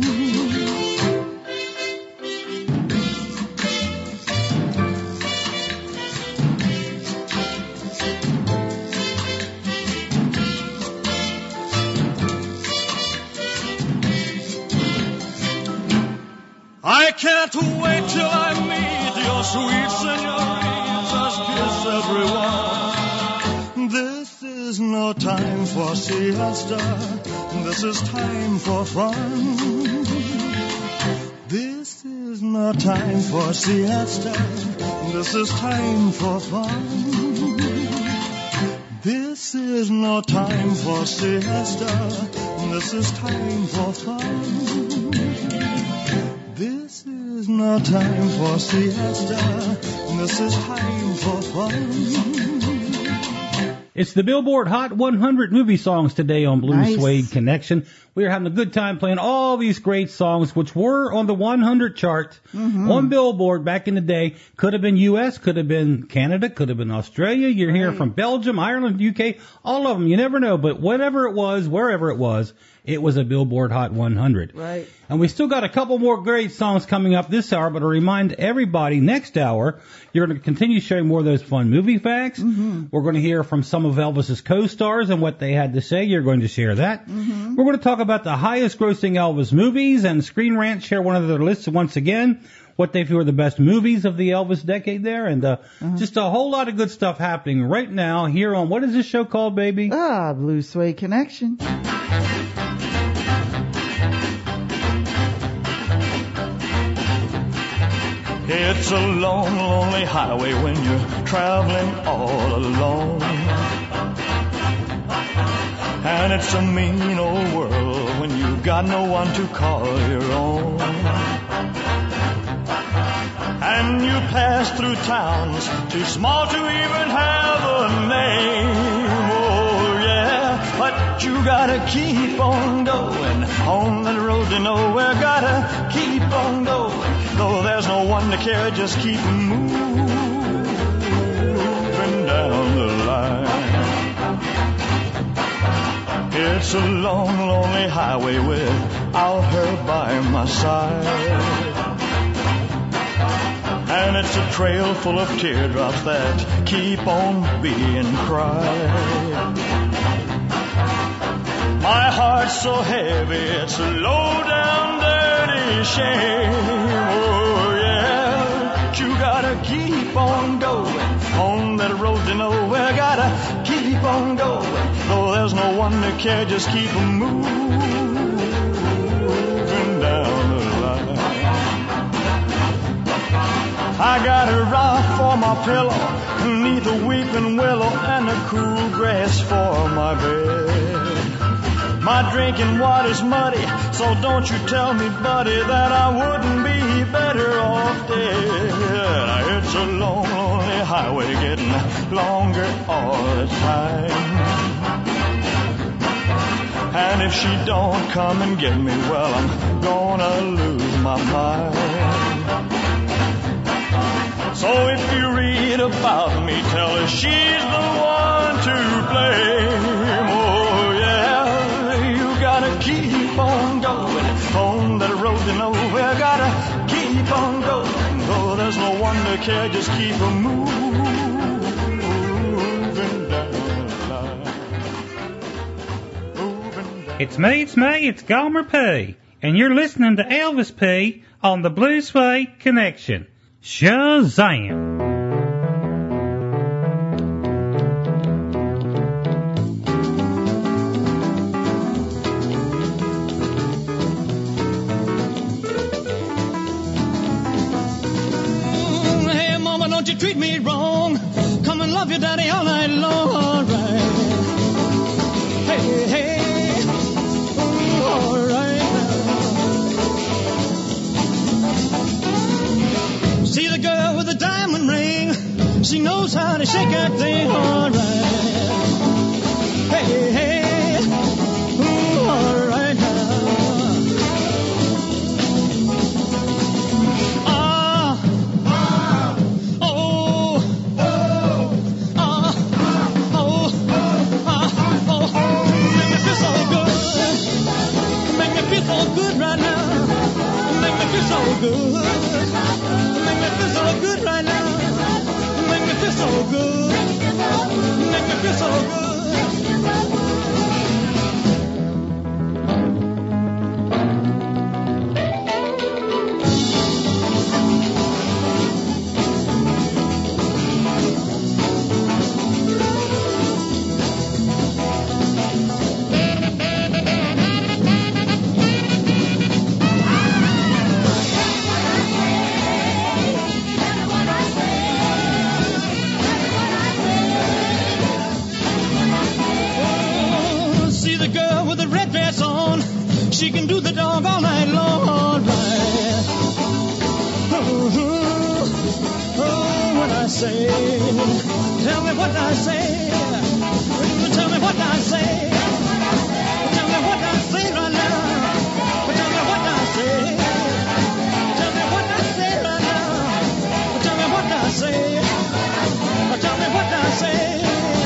I can't wait till I meet your sweet senoritas, kiss everyone. This is no time for siesta, this is time for fun. This is no time for siesta, this is time for fun. This is no time for siesta, this is time for fun. This is no time for siesta, this is time for fun. It's the Billboard Hot 100 movie songs today on Blue Nice. Suede Connection. We are having a good time playing all these great songs, which were on the 100 chart on Billboard back in the day. Could have been U.S., could have been Canada, could have been Australia. You're here from Belgium, Ireland, UK, all of them. You never know. But whatever it was, wherever it was a Billboard Hot 100. Right. And we still got a couple more great songs coming up this hour, but to remind everybody, next hour, you're going to continue sharing more of those fun movie facts. We're going to hear from some of Elvis's co-stars and what they had to say. You're going to share that. We're going to talk about the highest grossing Elvis movies, and Screen Rant share one of their lists once again, what they feel are the best movies of the Elvis decade there, and just a whole lot of good stuff happening right now here on, what is this show called, baby? Blue Suede Connection. It's a long, lonely highway when you're traveling all alone. And it's a mean old world when you've got no one to call your own. And you pass through towns too small to even have a name. Oh yeah, but you gotta keep on going on the road to nowhere. Gotta keep on going. Though there's no one to care, just keep moving down the line. It's a long, lonely highway without her by my side. And it's a trail full of teardrops that keep on being cried. My heart's so heavy, it's a low down dirty shame. Oh yeah, but you gotta keep on going on that road to nowhere. Gotta keep on going, though there's no one to care. Just keep moving down the line. I got a rock for my pillow, beneath a weeping willow, and a cool grass for my bed. My drinking water's muddy, so don't you tell me, buddy, that I wouldn't be better off dead. It's a long, lonely highway getting longer all the time. And if she don't come and get me, well, I'm gonna lose my mind. So if you read about me, tell her she's the one to blame. Oh yeah, you gotta keep on going on that road to nowhere. Gotta keep on going, though there's no one to care. Just keep moving down the line. It's me, it's Gomer P. And you're listening to Elvis P. on the Blue Suede Connection. Shazam! Hey, mama, don't you treat me wrong. Come and love your daddy all night long. All right. Hey, hey. All right. See the girl with the diamond ring. She knows how to shake that thing. All right. Hey, hey. Ooh, all right now. So good right now, make me feel so good, make me feel so good right now, make me feel so good, make me feel so good. She can do the dog all night long, all right. Oh, what I say, tell me what I say. what I say. Tell me what I say right now. Tell me what I say. Tell me what I say right now. Tell me what I say. Tell me what I say.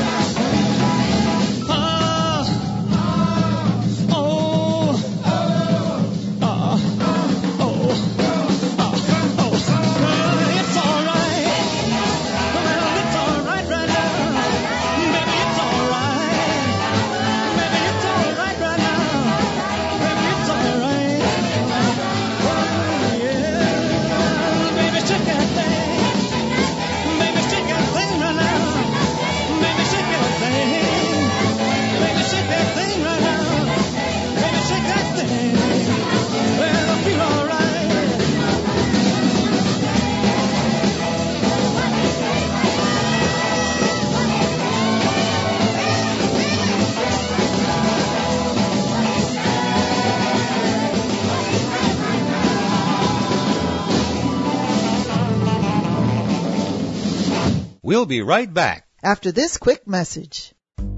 We'll be right back. After this quick message.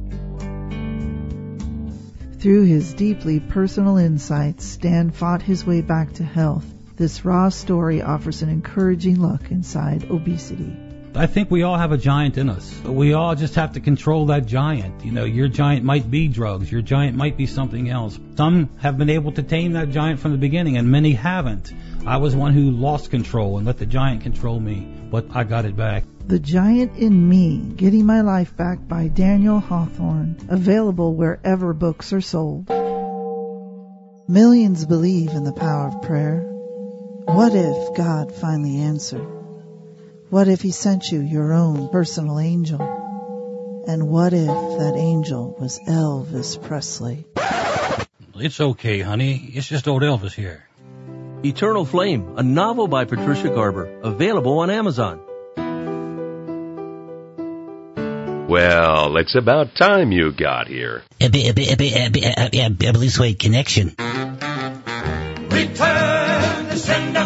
Through his deeply personal insights, Stan fought his way back to health. This raw story offers an encouraging look inside obesity. I think we all have a giant in us. We all just have to control that giant. You know, your giant might be drugs. Your giant might be something else. Some have been able to tame that giant from the beginning, and many haven't. I was one who lost control and let the giant control me, but I got it back. The Giant in Me, Getting My Life Back by Daniel Hawthorne, available wherever books are sold. Millions believe in the power of prayer. What if God finally answered? What if he sent you your own personal angel? And what if that angel was Elvis Presley? It's okay, honey. It's just old Elvis here. Eternal Flame, a novel by Patricia Garber, available on Amazon. Well, it's about time you got here. Blue Suede Connection. Return to sender.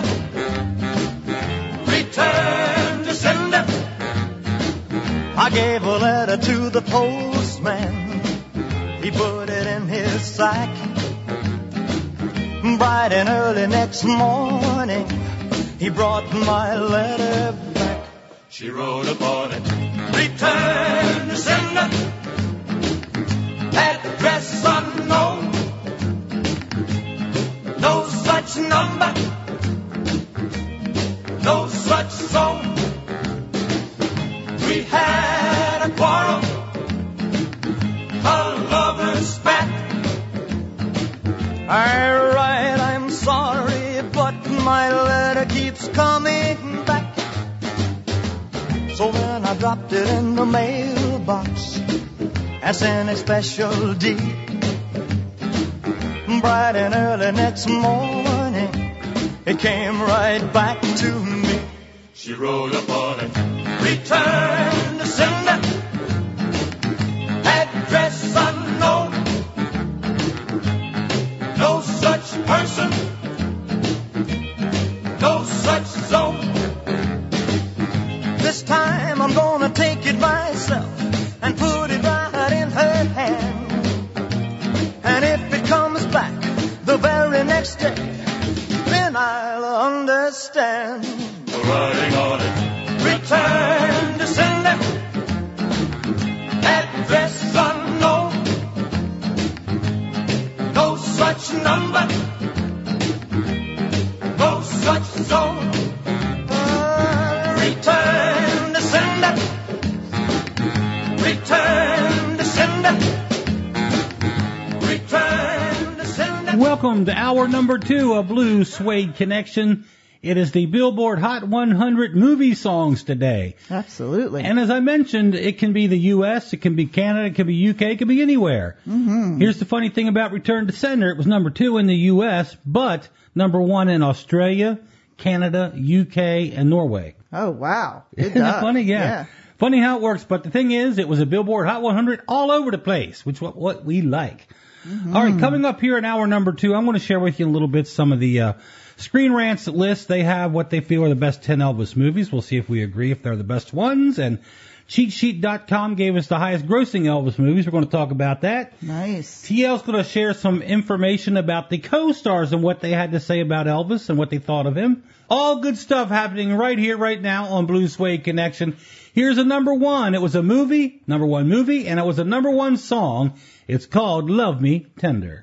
Return to sender. I gave a letter to the postman. He put it in his sack. Bright and early next morning, he brought my letter back. She wrote upon it, return to sender, address unknown, no such number, no such zone. We had a quarrel, a lover's spat. All right, I'm sorry, but my letter keeps coming back. So then I dropped it in the mailbox as in a special deed. Bright and early next morning, it came right back to me. She wrote upon it, return to sender, address unknown, no such person, no such zone. This time I'm gonna take it myself and put it right in her hand. And if it comes back the very next day, then I'll understand. Writing on it, return to sender, address unknown, no such number, no such zone. Return to sender, return to sender, return to sender. Welcome to hour number 2 of Blue Suede Connection. It is the Billboard Hot 100 movie songs today. Absolutely. And as I mentioned, it can be the U.S., it can be Canada, it can be UK, it can be anywhere. Mm-hmm. Here's the funny thing about Return to Sender. It was number 2 in the U.S., but number 1 in Australia, Canada, UK, and Norway. Oh, wow. Good Isn't that job. funny? Yeah. Funny how it works, but the thing is, it was a Billboard Hot 100 all over the place, which is what we like. Mm-hmm. All right, coming up here in hour number 2, I'm going to share with you a little bit some of the Screen Rant's list. They have what they feel are the best 10 Elvis movies. We'll see if we agree if they're the best ones. And CheatSheet.com gave us the highest grossing Elvis movies. We're going to talk about that. Nice. TL's going to share some information about the co-stars and what they had to say about Elvis and what they thought of him. All good stuff happening right here, right now on Blue Suede Connection. Here's a number one. It was a movie, number one movie, and it was a number one song. It's called Love Me Tender.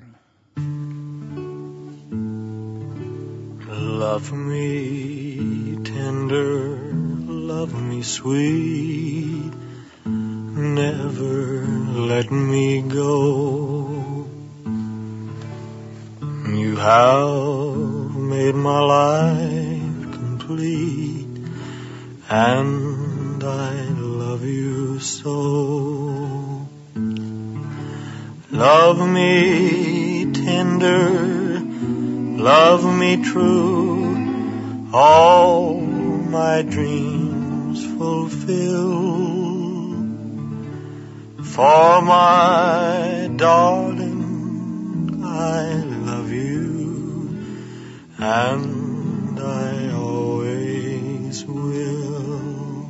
Love me tender, love me sweet, never let me go. You have made my life complete, and I love you so. Love me tender, love me true, all my dreams fulfill. For my darling, I love you, and I always will.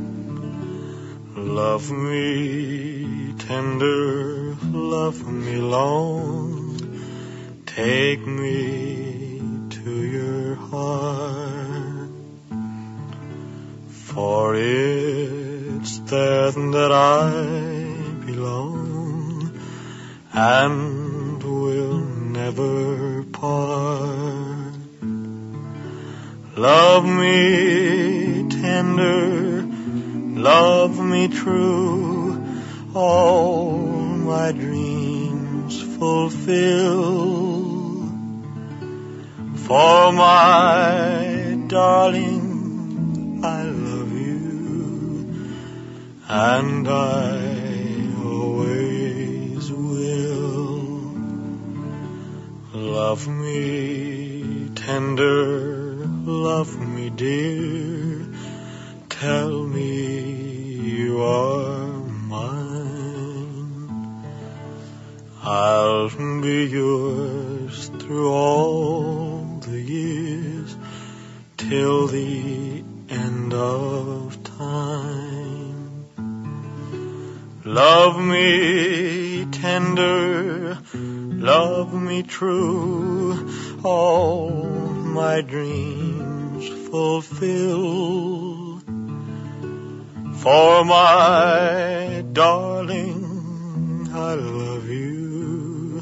Love me tender, love me long, take me to your heart, for it's there that I belong and will never part. Love me tender, love me true, all my dreams fulfill. For my darling, I love you, and I always will. Love me tender, love me dear, tell me you are mine. I'll be yours through all the years, till the end of time. Love me tender, love me true, all my dreams fulfill. For my darling, I love you,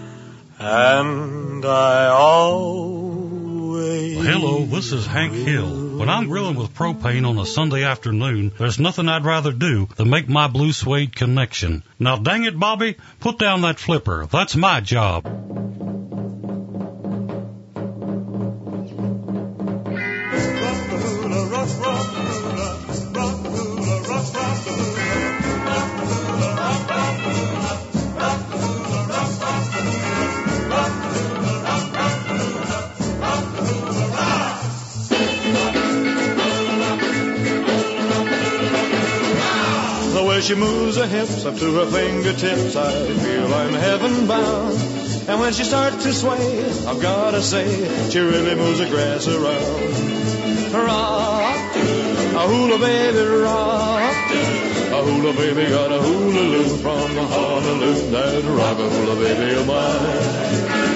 and I always... Hello, this is Hank Hill. When I'm grilling with propane on a Sunday afternoon, there's nothing I'd rather do than make my Blue Suede Connection. Now, dang it, Bobby, put down that flipper. That's my job. She moves her hips up to her fingertips, I feel I'm heaven bound. And when she starts to sway, I've gotta say, she really moves the grass around. Rock, a hula baby, rock. A hula baby got a hula-loo from Honolulu. That rock a hula baby of mine.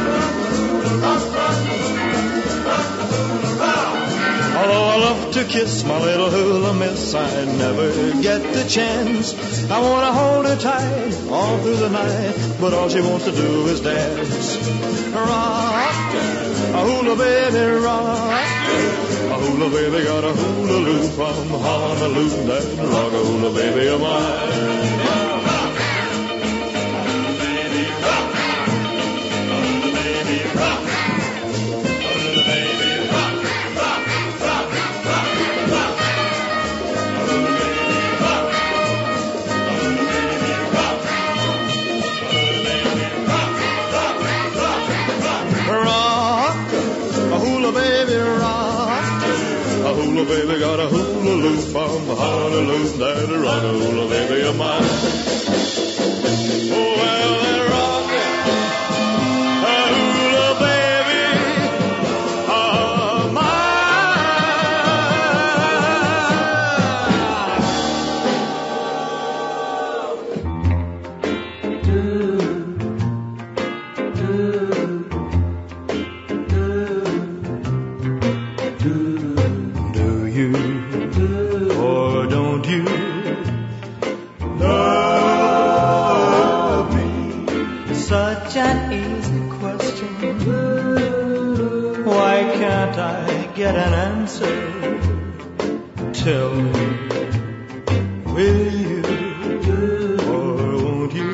Although I love to kiss my little hula miss, I never get the chance. I want to hold her tight all through the night, but all she wants to do is dance. Rock, a hula baby, rock. A hula baby got a hula-loo from Honolulu. That rock a hula baby of mine. Hula baby got a hula-loo from Honolulu. That rock a hula baby of mine. Oh, well, that rock a hula baby of mine. get an answer, tell me, will you or won't you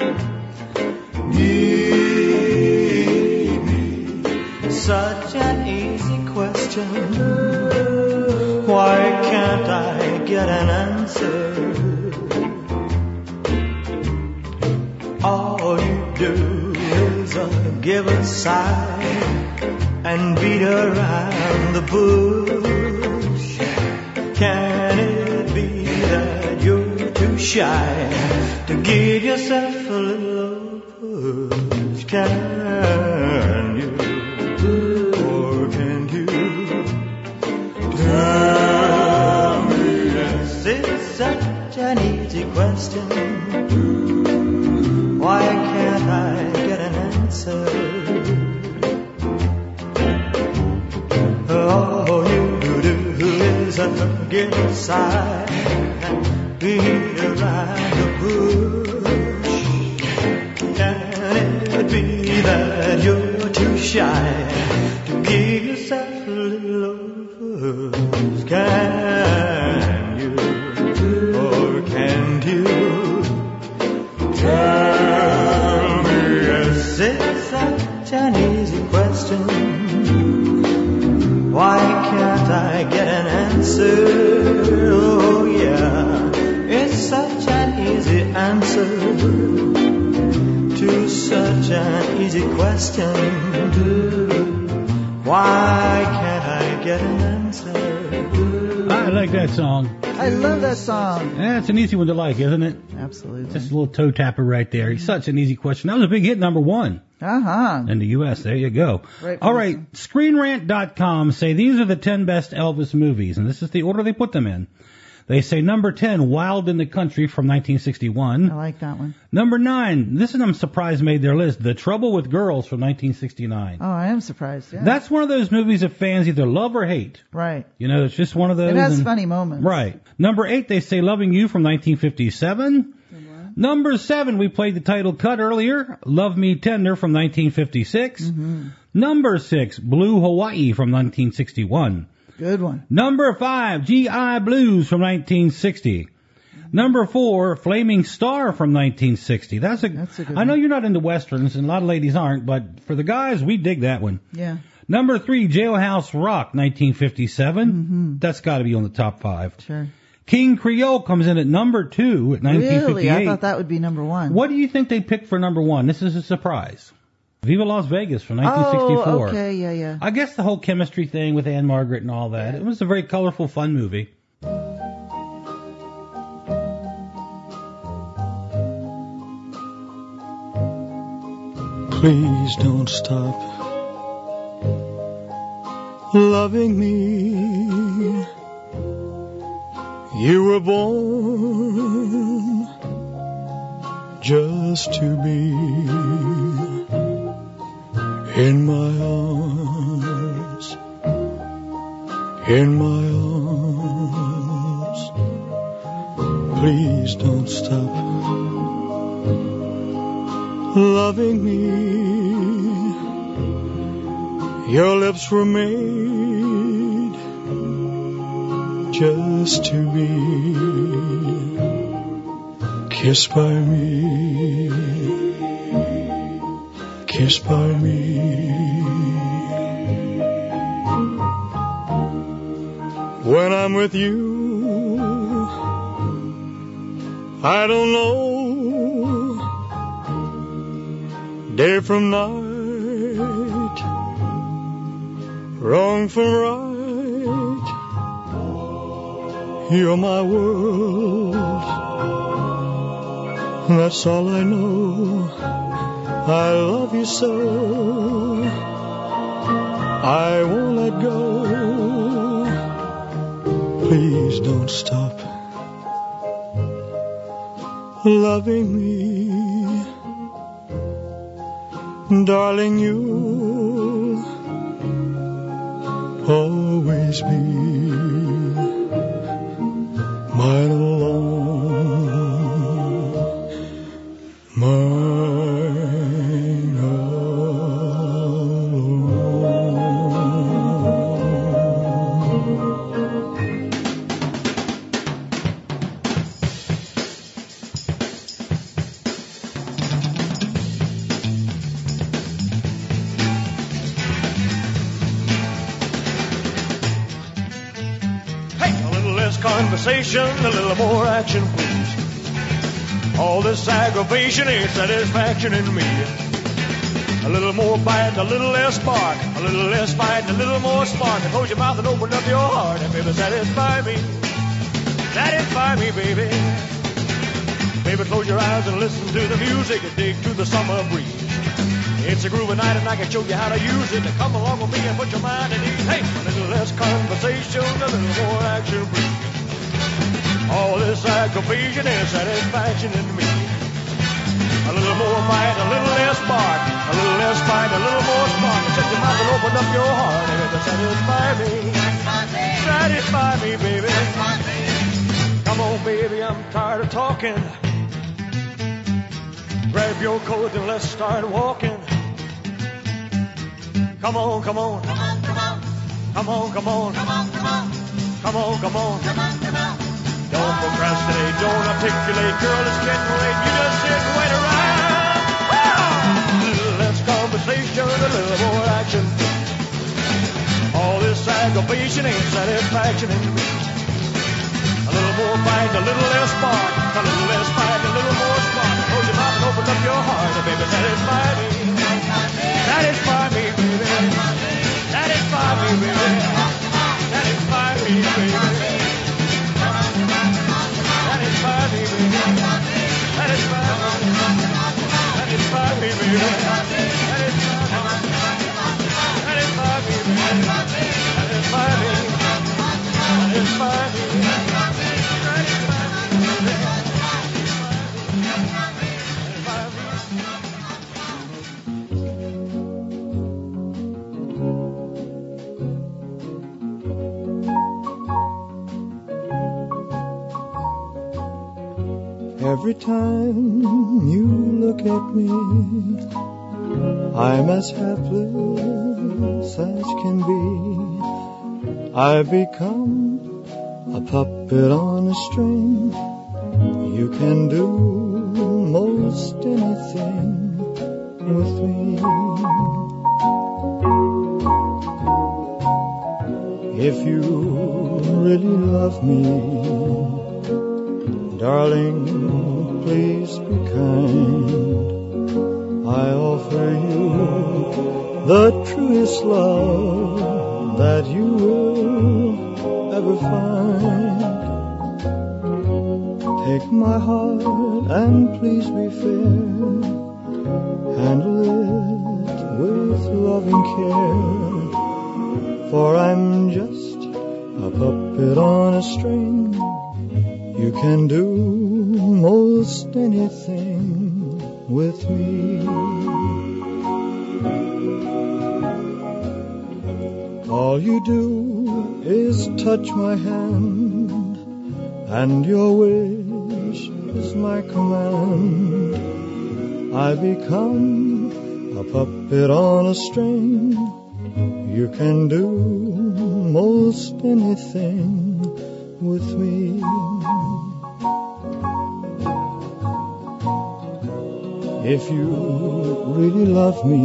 give me such an easy question? Why can't I get an answer? All you do is give a sigh and beat around the bush. Can it be that you're too shy to give yourself a little push? Can you or can't you tell me? Yes, it's such an easy question. Why can't I get an answer? All you do is get a sigh and beat around the bush. Can it be that you're too shy to give yourself a little push? Can you or can't you tell me? Yes, it's such an easy question. Why can't I get an answer? Oh yeah, it's such an easy answer to such an easy question. Why can't I get an answer? I like that song. I love that song. Yeah, it's an easy one to like, isn't it? Absolutely. Just a little toe tapper right there. It's such an easy question. That was a big hit, #1. Uh-huh. In the U.S. There you go. Right. All right. ScreenRant.com say these are the 10 best Elvis movies, and this is the order they put them in. They say number 10, Wild in the Country from 1961. I like that one. Number 9, this is I'm surprised made their list, The Trouble with Girls from 1969. Oh, I am surprised, yeah. That's one of those movies that fans either love or hate. Right. You know, it's just one of those. It has funny moments. Right. Number 8, they say Loving You from 1957. Number 7, we played the title cut earlier, Love Me Tender from 1956. Mm-hmm. Number 6, Blue Hawaii from 1961. Good one. Number 5, G.I. Blues from 1960. Number 4, Flaming Star from 1960. That's a good one. I know you're not into westerns, and a lot of ladies aren't, but for the guys, we dig that one. Yeah. Number 3, Jailhouse Rock, 1957. Mm-hmm. That's got to be on the top 5. Sure. King Creole comes in at number 2 at 1958. Really? I thought that would be number 1. What do you think they picked for number 1? This is a surprise. Viva Las Vegas from 1964. Oh, okay, yeah. I guess the whole chemistry thing with Anne Margaret and all that. It was a very colorful, fun movie. Please don't stop loving me. You were born just to be in my arms, in my arms. Please don't stop loving me. Your lips were made just to be kissed by me, kissed by me. When I'm with you, I don't know day from night, wrong from right. You're my world, that's all I know. I love you so, I won't let go. Please don't stop loving me. Darling, you'll always be mine alone, mine alone. conversation, a little more action, please. All this aggravation ain't satisfaction in me. A little more bite, a little less spark. A little less bite, a little more spark. And close your mouth and open up your heart. And baby, satisfy me. Satisfy me, baby. Baby, close your eyes and listen to the music and dig to the summer breeze. It's a groovy night and I can show you how to use it. Come along with me and put your mind at ease. Hey, a little less conversation, a little more action, please. All this aggravation and satisfaction in me. A little more bite, a little less spark. A little less bite, a little more spark. Shut your mouth and open up your heart and satisfy me. Satisfy me, baby. Come on, baby, I'm tired of talking. Grab your coat and let's start walking. Come on, come on. Come on, come on. Come on, come on. Come on, come on. Come on, come on. Come on, come on. Don't procrastinate, don't articulate. Girl, it's getting late. You just sit and wait around. A little less conversation, a little more action. All this aggravation ain't satisfaction in me. A little more bite, a little less spark. A little less bite, a little more spark. Close your mouth and open up your heart. And baby, satisfy me. Satisfy me, baby. Satisfy me, baby. Satisfy me, baby. Satisfy me, baby. Satisfy me. Satisfy me, baby. Satisfy me, baby. Satisfy me. Satisfy me. Every time you look at me, I'm as helpless as can be. I've become a puppet on a string. You can do most anything with me. If you really love me, darling, please be kind. I offer you the truest love that you will ever find. Take my heart and please be fair. Handle it with loving care. For I'm just a puppet on a string. You can do most anything with me. All you do is touch my hand, and your wish is my command. I become a puppet on a string. You can do most anything with me. If you really love me,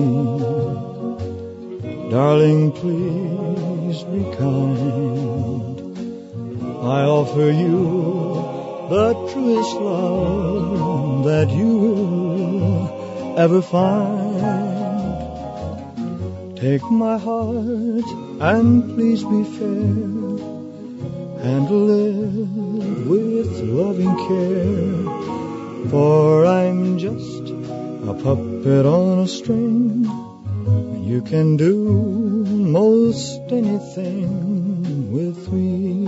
darling, please be kind. I offer you the truest love that you will ever find. Take my heart and please be fair. Handle it with loving care. For I'm just a puppet on a string. You can do most anything with me.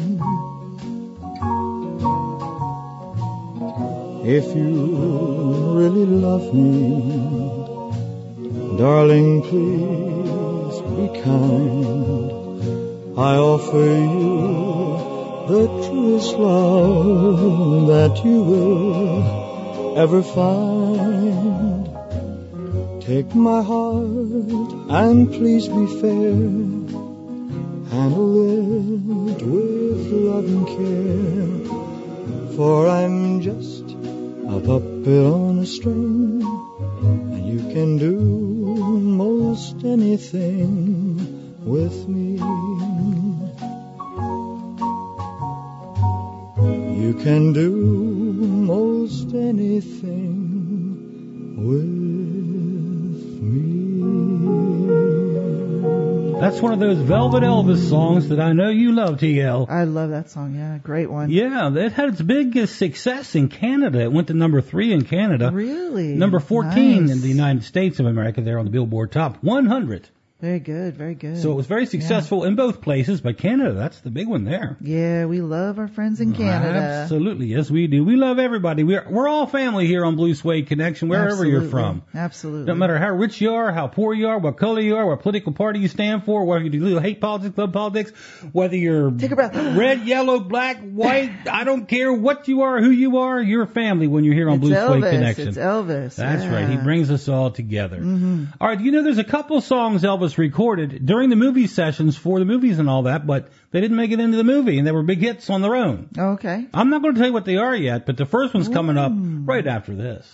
If you really love me, darling, please be kind. I offer you the truest love that you will ever find. Take my heart and please be fair. Handle it with loving care. For I'm just a puppet on a string, and you can do most anything with me. You can do most anything with me. That's one of those Velvet Elvis songs that I know you love, TL. I love that song, yeah. Great one. Yeah, it had its biggest success in Canada. It went to number 3 in Canada. Really? Number 14 Nice. in the United States of America there on the Billboard Top 100. Very good, very good. So it was very successful in both places, but Canada, that's the big one there. Yeah, we love our friends in Canada. Absolutely, yes we do. We love everybody. We're all family here on Blue Suede Connection, wherever you're from. Absolutely. No matter how rich you are, how poor you are, what color you are, what political party you stand for, whether you do hate politics, club politics, whether you're Take a breath. red, yellow, black, white, I don't care what you are, who you are, you're family when you're here on It's Blue Suede Elvis. Connection. It's Elvis. That's yeah. right. He brings us all together. Mm-hmm. All right, you know, there's a couple songs Elvis recorded during the movie sessions for the movies and all that, but they didn't make it into the movie, and they were big hits on their own. Okay. I'm not going to tell you what they are yet, but the first one's coming up right after this.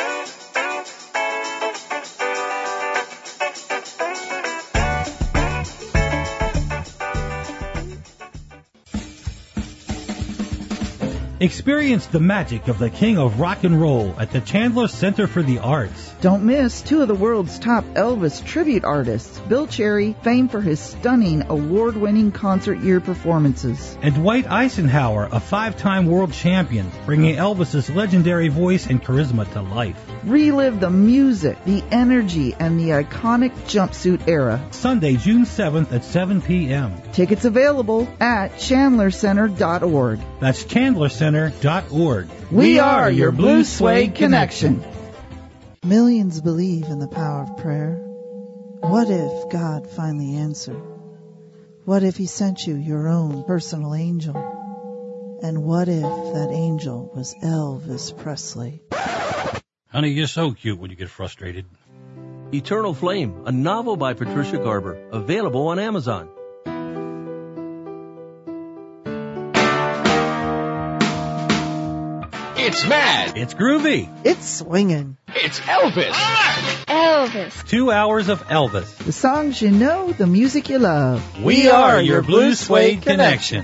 Experience the magic of the king of rock and roll at the Chandler Center for the Arts. Don't miss two of the world's top Elvis tribute artists, Bill Cherry, famed for his stunning award-winning concert year performances. And Dwight Eisenhower, a 5-time world champion, bringing Elvis's legendary voice and charisma to life. Relive the music, the energy, and the iconic jumpsuit era. Sunday, June 7th at 7 p.m. Tickets available at chandlercenter.org. That's chandlercenter.org. We are your Blue Suede Connection. Millions believe in the power of prayer. What if God finally answered? What if He sent you your own personal angel? And what if that angel was Elvis Presley? Honey, you're so cute when you get frustrated. Eternal Flame, a novel by Patricia Garber, available on Amazon. It's mad. It's groovy. It's swinging. It's Elvis. Elvis. 2 hours of Elvis. The songs you know, the music you love. We are your Blue Suede Connection.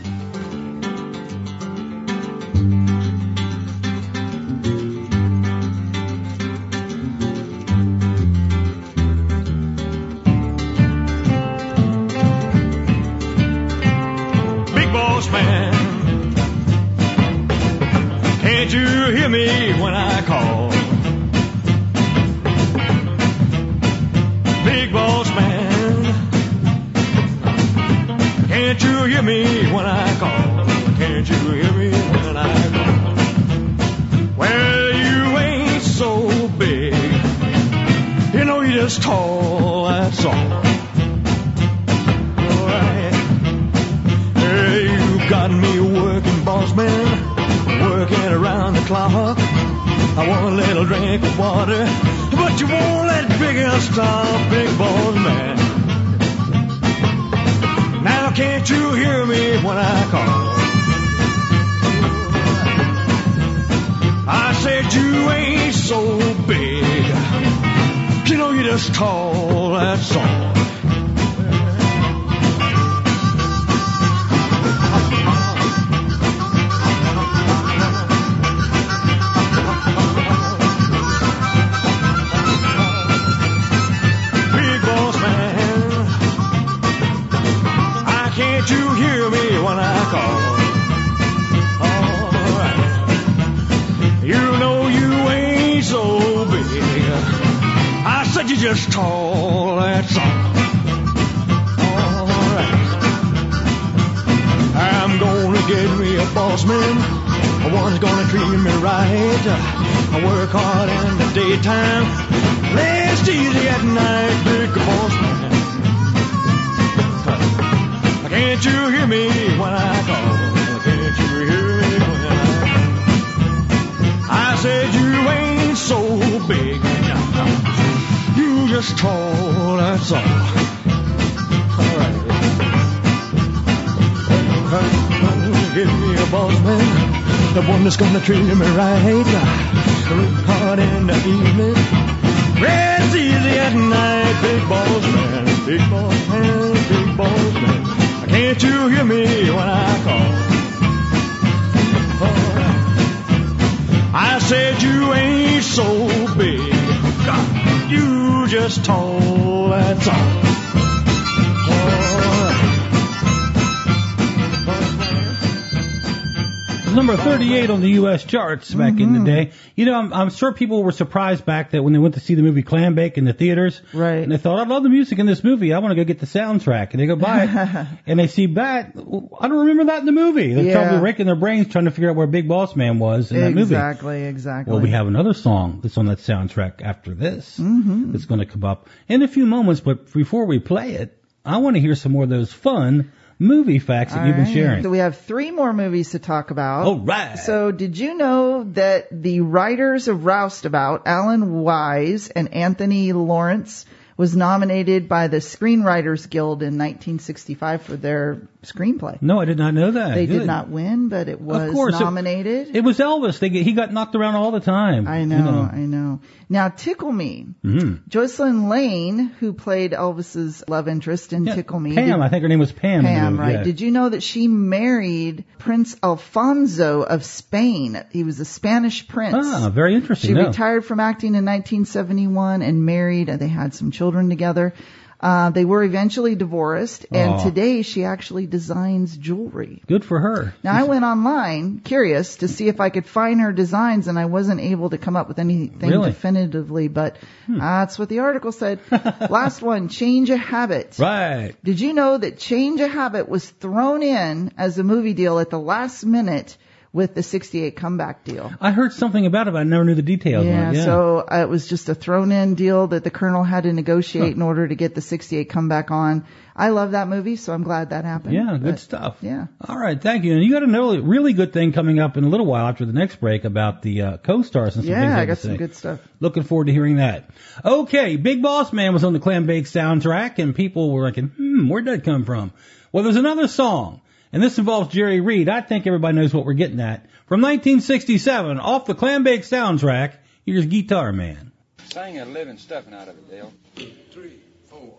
Big boss man, can't you hear me when I call? Big boss man, can't you hear me when I call? Can't you hear me when I call? Well, you ain't so big, you know you're just tall, that's all. Got me working, boss man, working around the clock. I want a little drink of water, but you won't let bigger stop, big boss man. Now can't you hear me when I call? I said you ain't so big, you know you're just tall, that's all. Can't you hear me when I call? Alright. You know you ain't so big. I said you're just tall, that's all. Alright. I'm gonna get me a boss man. One's gonna treat me right. I work hard in the daytime. Rest easy at night, big boss man. Can't you hear me when I call? Can't you hear me when I call? I said you ain't so big. You just tall, that's all. Alright. Give me a boss man, the one that's gonna treat me right. Work hard in the evening, rest easy at night. Big boss man, big boss man, big boss man. Can't you hear me when I call? I said you ain't so big. God, you just tall, that's all. Number 38 on the U.S. charts back in the day. You know, I'm sure people were surprised back that when they went to see the movie Clambake in the theaters. Right. And they thought, I love the music in this movie. I want to go get the soundtrack. And they go buy it. And they see that. I don't remember that in the movie. They're probably raking their brains trying to figure out where Big Boss Man was in that movie. Exactly. Well, we have another song that's on that soundtrack after this. That's going to come up in a few moments. But before we play it, I want to hear some more of those fun movie facts that you've been sharing. So we have 3 more movies to talk about. All right. So did you know that the writers of Roustabout, Alan Wise and Anthony Lawrence, was nominated by the Screenwriters Guild in 1965 for their screenplay? No, I did not know that. They Good. did not win, but it was nominated. It was Elvis. He got knocked around all the time. I know. Now, Tickle Me. Jocelyn Lane, who played Elvis's love interest in Tickle Me. Pam, I think her name was Pam. Pam, right. Yeah. Did you know that she married Prince Alfonso of Spain? He was a Spanish prince. Ah, very interesting. She retired from acting in 1971 and married, and they had some children together. They were eventually divorced, and today she actually designs jewelry. Good for her. Now, I went online, curious, to see if I could find her designs, and I wasn't able to come up with anything definitively, but that's what the article said. Last one, Change a Habit. Right. Did you know that Change a Habit was thrown in as a movie deal at the last minute with the 68 comeback deal? I heard something about it, but I never knew the details on it. So it was just a thrown-in deal that the Colonel had to negotiate in order to get the 68 comeback on. I love that movie, so I'm glad that happened. Yeah, good stuff. Yeah. All right, thank you. And you got a really good thing coming up in a little while after the next break about the co-stars and some things. Yeah, I got some good stuff. Looking forward to hearing that. Okay, Big Boss Man was on the Clambake soundtrack, and people were like, where'd that come from? Well, there's another song. And this involves Jerry Reed. I think everybody knows what we're getting at. From 1967, off the Clambake soundtrack, here's Guitar Man. Sang a living stuffing out of it, Dale. 3, 4.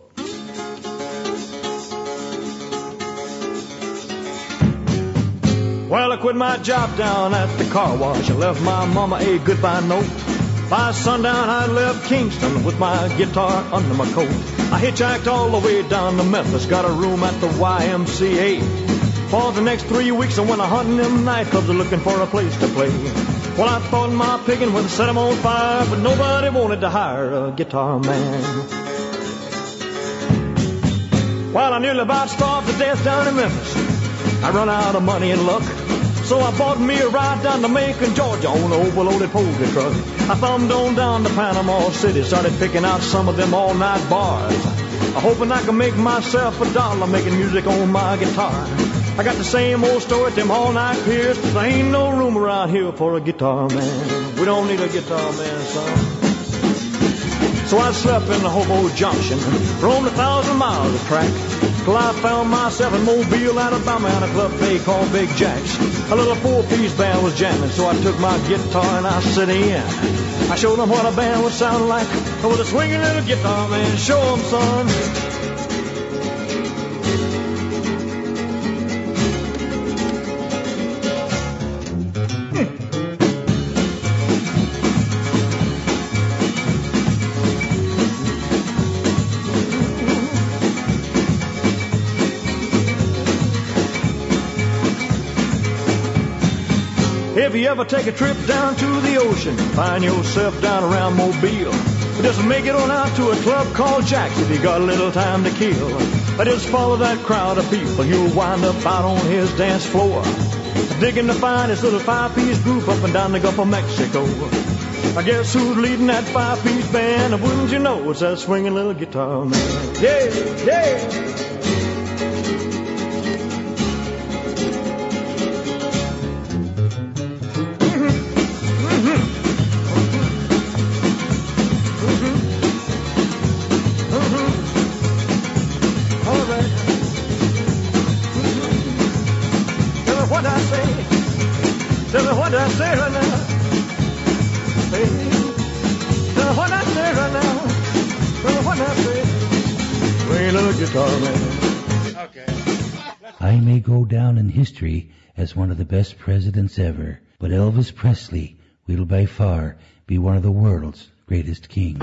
Well, I quit my job down at the car wash. I left my mama a goodbye note. By sundown, I left Kingston with my guitar under my coat. I hitchhiked all the way down to Memphis, got a room at the YMCA. For the next 3 weeks I went a-hunting them nightclubs looking for a place to play. Well, I thought my picking would set them on fire, but nobody wanted to hire a guitar man. Well, I nearly about starved to death down in Memphis. I run out of money and luck, so I bought me a ride down to Macon, Georgia on an overloaded poultry truck. I thumbed on down to Panama City, started picking out some of them all-night bars. I'm hoping I can make myself $1 making music on my guitar. I got the same old story at them all-night piers. There ain't no room around here for a guitar man. We don't need a guitar man, son. So I slept in the Hobo Junction, roamed 1,000 miles of track, till I found myself in Mobile, Alabama, at a club they called Big Jack's. A little 4-piece band was jamming, so I took my guitar and I sit in. I showed them what a band would sound like with a swinging little guitar man. Show them, son. If you ever take a trip down to the ocean, find yourself down around Mobile, just make it on out to a club called Jack's if you got a little time to kill. Just follow that crowd of people, you'll wind up out on his dance floor, digging to find his little 5-piece group up and down the Gulf of Mexico. I guess who's leading that 5-piece band? And wouldn't you know, it's that swinging little guitar man. Yeah, yeah. What I say right now, baby. What I say right now, what I say. Swing a little guitar man. Okay. I may go down in history as one of the best presidents ever, but Elvis Presley will by far be one of the world's greatest kings.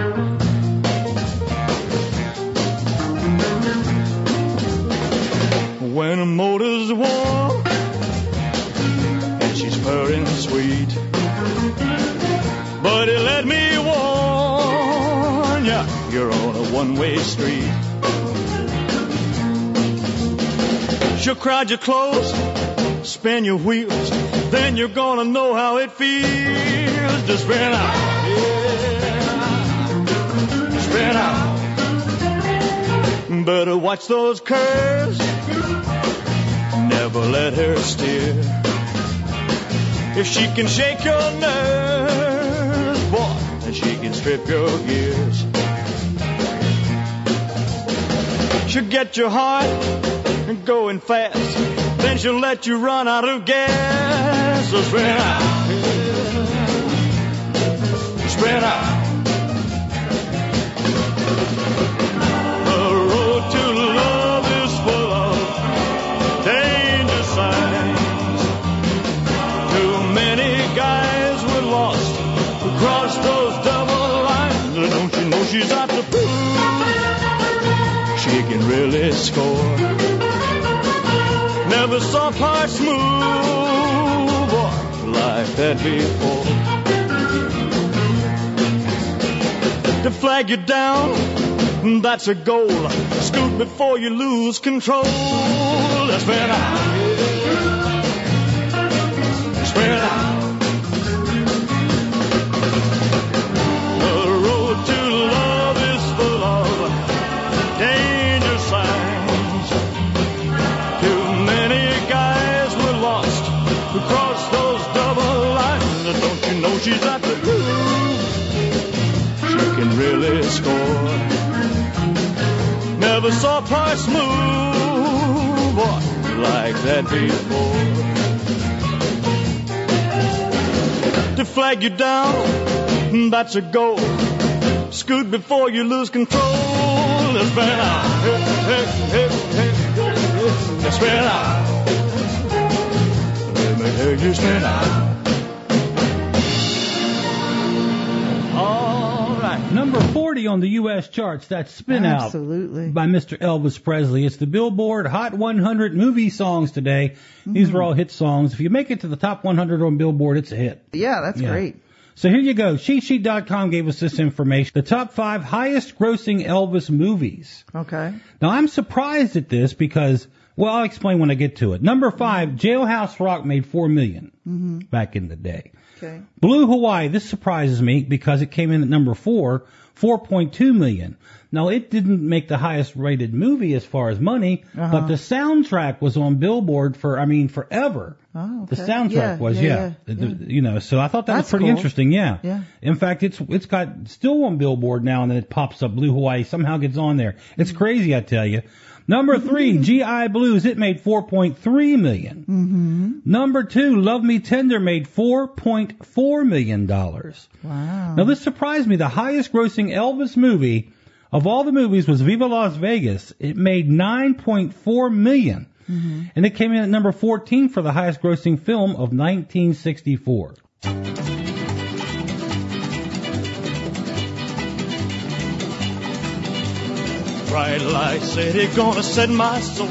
When a motor's warm and she's purring sweet, buddy, let me warn ya, you're on a one-way street. She'll crowd you close, spin your wheels, then you're gonna know how it feels to spin out. Yeah. Spin out. Better watch those curves, never let her steer. If she can shake your nerves, boy, then she can strip your gears. She'll get your heart going fast, then she'll let you run out of gas. So spin out, spin out. The road to love is full of danger signs. Too many guys were lost who crossed those double lines. Don't you know she's out to prove she can really score? Never saw parts move like that before. To flag you down, that's a goal. Scoot before you lose control. Spin out. Spin out. The road to love is full of danger signs. Too many guys were lost who crossed those double lines. Don't you know she's at the groove? She can really score. Never saw parts move like that before. To flag you down, that's a goal. Scoot before you lose control. Let's spin out. Hey, hey, hey, hey, hey. Let's spin out. Let me hear you spin out. Number 40 on the U.S. charts, that's Spin Out. Absolutely. By Mr. Elvis Presley. It's the Billboard Hot 100 movie songs today. These were all hit songs. If you make it to the top 100 on Billboard, it's a hit. Yeah, that's great. So here you go. CheatSheet.com gave us this information. The top 5 highest grossing Elvis movies. Okay. Now, I'm surprised at this because, well, I'll explain when I get to it. Number 5, Jailhouse Rock made $4 million back in the day. Okay. Blue Hawaii, this surprises me because it came in at number 4, $4.2 million. Now, it didn't make the highest rated movie as far as money, but the soundtrack was on Billboard for, forever. Oh, okay. The soundtrack was, You know, so I thought that was pretty interesting, yeah. In fact, it's got still on Billboard now, and then it pops up. Blue Hawaii somehow gets on there. It's crazy, I tell you. Number 3, G.I. Blues, it made $4.3 million. Number 2, Love Me Tender made $4.4 million. Wow. Now, this surprised me. The highest grossing Elvis movie of all the movies was Viva Las Vegas. It made $9.4 million. And it came in at number 14 for the highest grossing film of 1964. Bright light city, gonna set my soul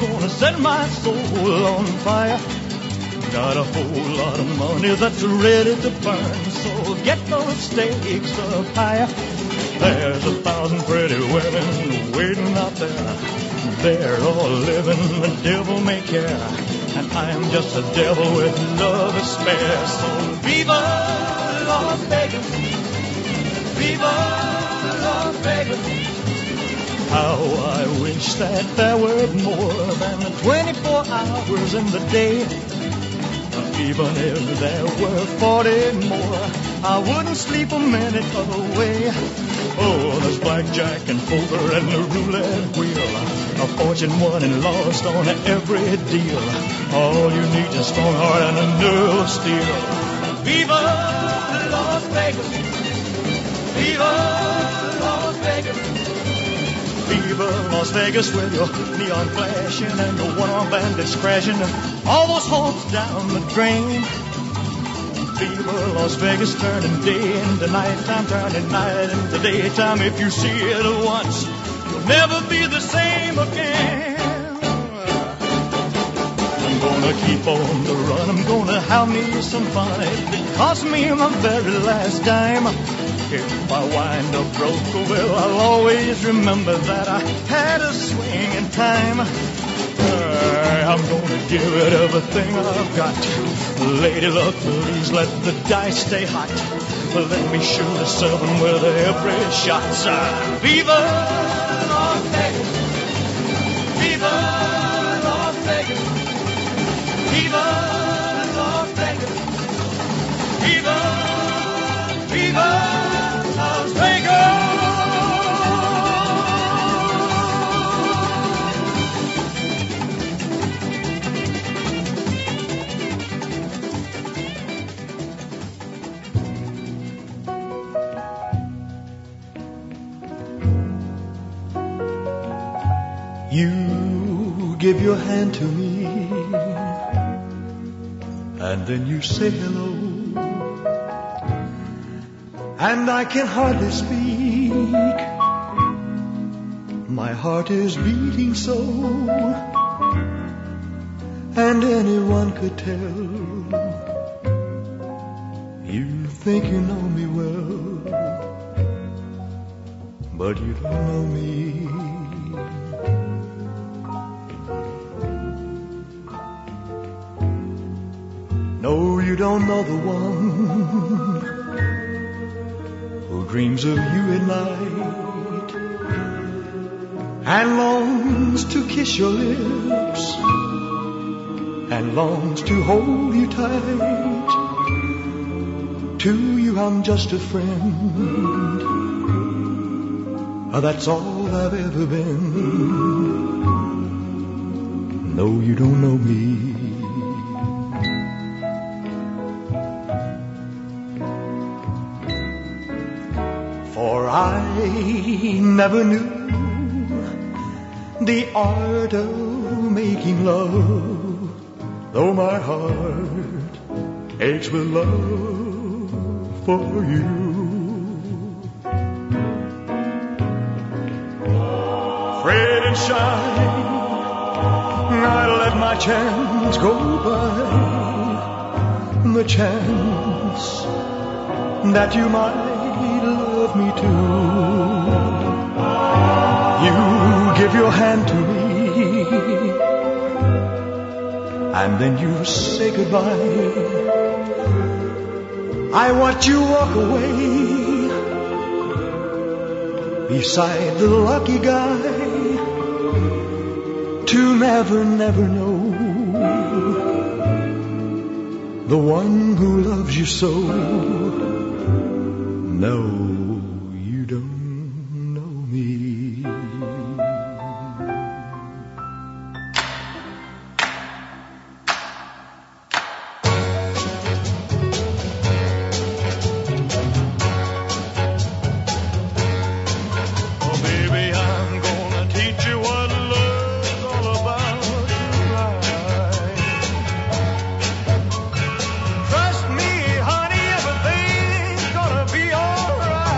on fire. Got a whole lot of money that's ready to burn, so get those stakes up higher. There's 1,000 pretty women waiting out there. They're all living, the devil may care, and I'm just a devil with love to spare. So viva Las Vegas, viva Las Vegas. How I wish that there were more than 24 hours in the day. Even if there were 40 more, I wouldn't sleep a minute away. Oh, there's blackjack and poker and the roulette wheel, a fortune won and lost on every deal. All you need is a strong heart and a nerve of steel. Viva Las Vegas, viva Las Vegas. Viva Las Vegas with your neon flashing and your one-armed bandits crashing, all those hopes down the drain. fever, Las Vegas turning day into nighttime, turning night into daytime. If you see it once, you'll never be the same again. I'm gonna keep on the run, I'm gonna have me some fun. It cost me my very last dime. If I wind up broke, well, I'll always remember that I had a swing in time. I'm gonna give it everything I've got. Lady luck, please let the dice stay hot. Let me shoot a 7 with every shot. Viva Las Vegas! Viva Las Vegas! Viva Las Vegas! Viva, Viva Las Vegas! You give your hand to me, and then you say hello, and I can hardly speak. My heart is beating so, and anyone could tell. You think you know me well, but you don't know me. No, you don't know the one who dreams of you at night and longs to kiss your lips and longs to hold you tight. To you I'm just a friend, that's all I've ever been. No, you don't know me. For I never knew the art of making love, though my heart aches with love for you. Afraid and shy, I let my chance go by, the chance that you might love me too. You give your hand to me, and then you say goodbye. I watch you walk away beside the lucky guy, to never, never know the one who loves you so. No, you don't know me. Oh, baby, I'm gonna teach you what love's all about tonight. Trust me, honey, everything's gonna be alright.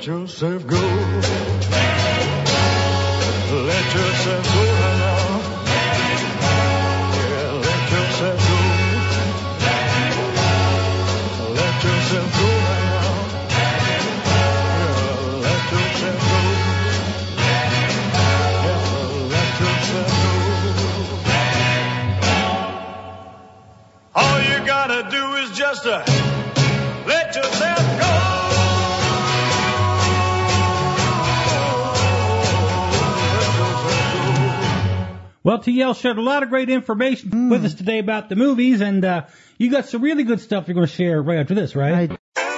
yourself go. Let yourself go right now. Yeah, let yourself go. Let yourself go right now. Yeah, let yourself go. Yeah, let yourself go. All you gotta do is just let yourself go. Well, TL shared a lot of great information with us today about the movies, and you got some really good stuff you're going to share right after this, right?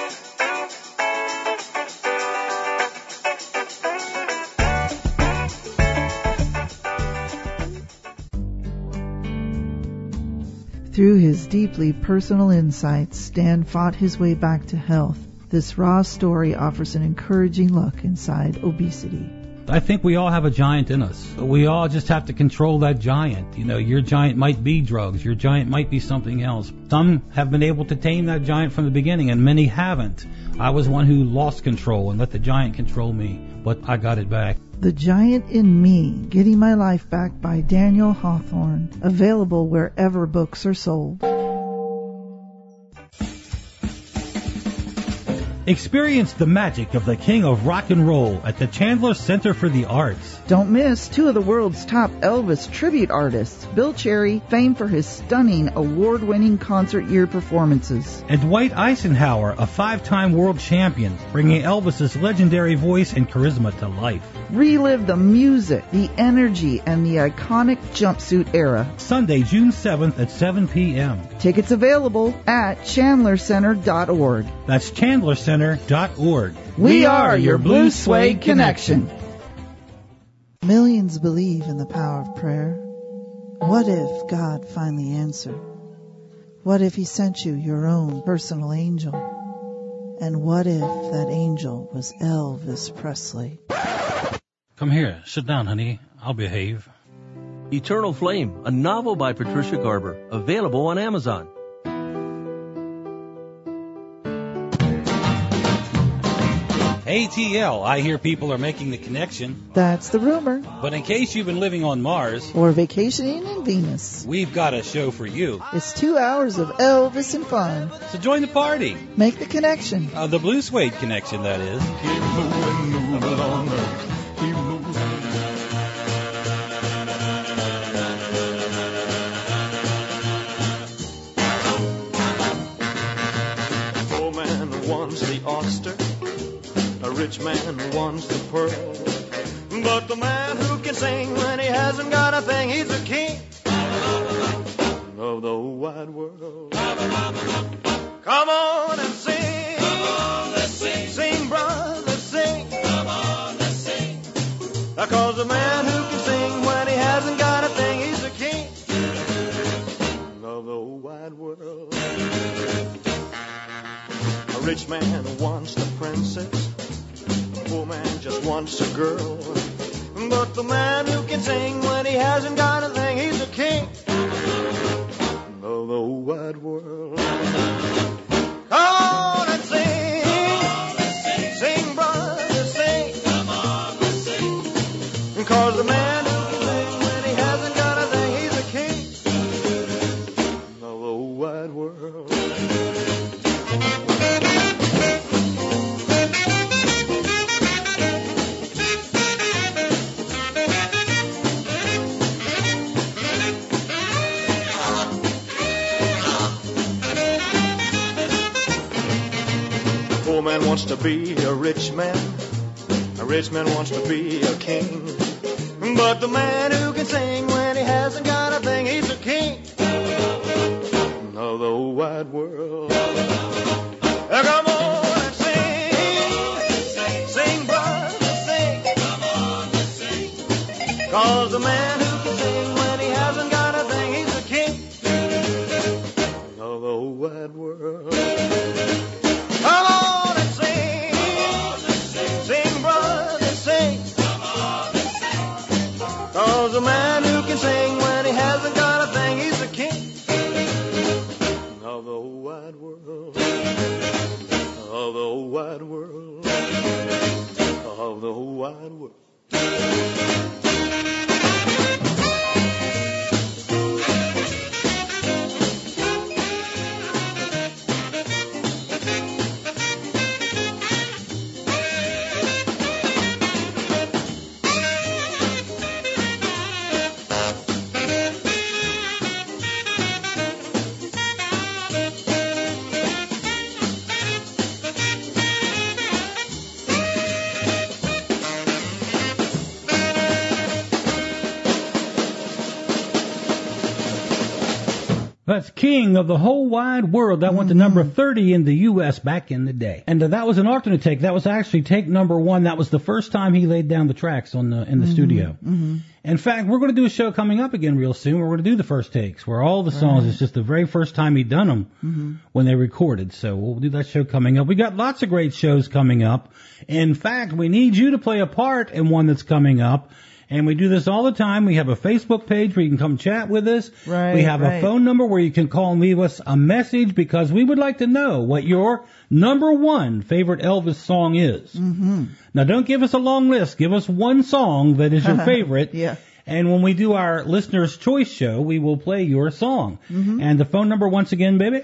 Through his deeply personal insights, Stan fought his way back to health. This raw story offers an encouraging look inside obesity. I think we all have a giant in us. We all just have to control that giant. You know, your giant might be drugs. Your giant might be something else. Some have been able to tame that giant from the beginning, and many haven't. I was one who lost control and let the giant control me, but I got it back. The Giant in Me, Getting My Life Back by Daniel Hawthorne. Available wherever books are sold. Experience the magic of the king of rock and roll at the Chandler Center for the Arts. Don't miss two of the world's top Elvis tribute artists, Bill Cherry, famed for his stunning award-winning concert year performances, and Dwight Eisenhower, a 5-time world champion, bringing Elvis's legendary voice and charisma to life. Relive the music, the energy, and the iconic jumpsuit era. Sunday, June 7th at 7 p.m. Tickets available at chandlercenter.org. That's chandlercenter.org. We are your Blue Suede Connection. Millions believe in the power of prayer. What if God finally answered? What if he sent you your own personal angel? And what if that angel was Elvis Presley? Come here. Sit down, honey. I'll behave. Eternal Flame, a novel by Patricia Garber. Available on Amazon. ATL, I hear people are making the connection. That's the rumor. But in case you've been living on Mars or vacationing in Venus, we've got a show for you. It's 2 hours of Elvis and fun. So join the party. Make the connection. The Blue Suede Connection, that is. Keep moving, moving along. Keep moving. Poor man wants the oyster. A rich man wants the pearl. But the man who can sing when he hasn't got a thing, he's the king of the whole wide world. Come on and sing. Come on, let's sing. Sing, brother, sing. Come on, let's sing. Because the man who can sing when he hasn't got a thing, he's the king of the whole wide world. A rich man wants the princess. A poor man just wants a girl. But the man who can sing when he hasn't got a thing, he's the king of the whole wide world. Come on and sing. Sing, brother, sing. Come on and sing. Because the man who can sing when he hasn't got a thing, he's the king of the whole wide world. A poor man wants to be a rich man. A rich man wants to be a king. But the man who can sing when he hasn't got a thing, he's the king of the whole wide world. Come on and sing. Sing, brother, sing. Come on and sing. 'Cause the man who can sing when he hasn't got a thing, he's the king of the whole wide world. Come on and sing. Sing, brother, sing. 'Cause the man who can sing when he hasn't got a thing, he's the king of the whole wide world. Of the whole wide world. wide world. That's King of the Whole Wide World. That went to number 30 in the U.S. back in the day. And that was an alternate take. That was actually take number 1. That was the first time he laid down the tracks in the studio. In fact, we're going to do a show coming up again real soon. We're going to do the first takes where all the songs, it's just the very first time he'd done them when they recorded. So we'll do that show coming up. We got lots of great shows coming up. In fact, we need you to play a part in one that's coming up. And we do this all the time. We have a Facebook page where you can come chat with us. We have a phone number where you can call and leave us a message because we would like to know what your number 1 favorite Elvis song is. Now, don't give us a long list. Give us one song that is your favorite. And when we do our Listener's Choice show, we will play your song. And the phone number once again, baby?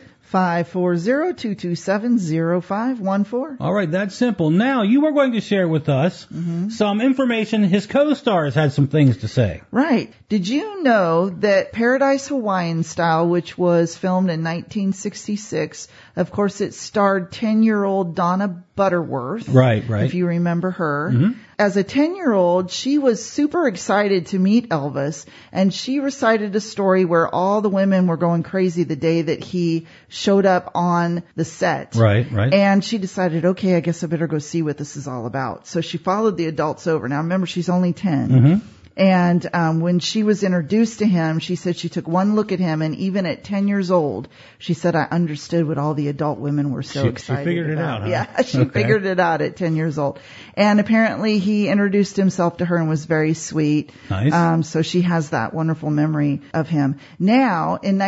540-227-0514. All right, that's simple. Now, you are going to share with us some information. His co-stars had some things to say. Right. Did you know that Paradise Hawaiian Style, which was filmed in 1966, of course, it starred 10-year-old Donna Butterworth. Right. If you remember her. As a 10-year-old, she was super excited to meet Elvis, and she recited a story where all the women were going crazy the day that he showed up on the set. Right. And she decided, okay, I guess I better go see what this is all about. So she followed the adults over. Now, remember, she's only 10. And when she was introduced to him, she said she took one look at him, and even at 10 years old, she said, I understood what all the adult women were so excited about. She figured it out, huh? Yeah, she figured it out at 10 years old. And apparently he introduced himself to her and was very sweet. Nice. So she has that wonderful memory of him. Now, in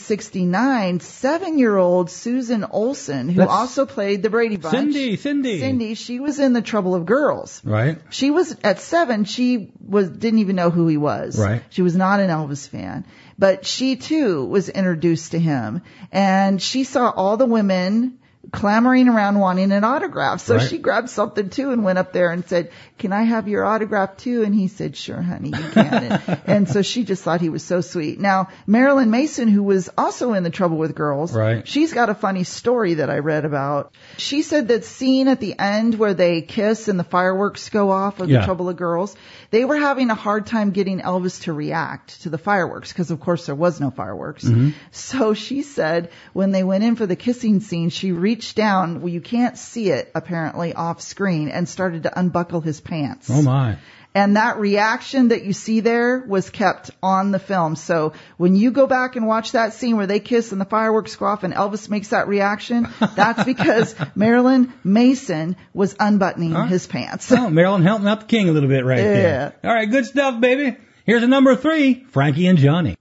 1969, 7-year-old Susan Olsen, who also played the Brady Bunch. Cindy, she was in The Trouble of Girls. Right. She was, at 7, didn't even know who he was. Right. She was not an Elvis fan. But she, too, was introduced to him. And she saw all the women clamoring around wanting an autograph. So she grabbed something, too, and went up there and said, can I have your autograph, too? And he said, sure, honey, you can. And so she just thought he was so sweet. Now, Marilyn Mason, who was also in The Trouble with Girls, she's got a funny story that I read about. She said that scene at the end where they kiss and the fireworks go off of The Trouble with Girls, they were having a hard time getting Elvis to react to the fireworks because, of course, there was no fireworks. So she said when they went in for the kissing scene, she reached down, well, you can't see it, apparently, off screen, and started to unbuckle his pants. Oh, my. And that reaction that you see there was kept on the film. So when you go back and watch that scene where they kiss and the fireworks go off and Elvis makes that reaction, that's because Marilyn Mason was unbuttoning his pants. Oh, Marilyn helping out the king a little bit right there. All right, good stuff, baby. Here's a number 3, Frankie and Johnny.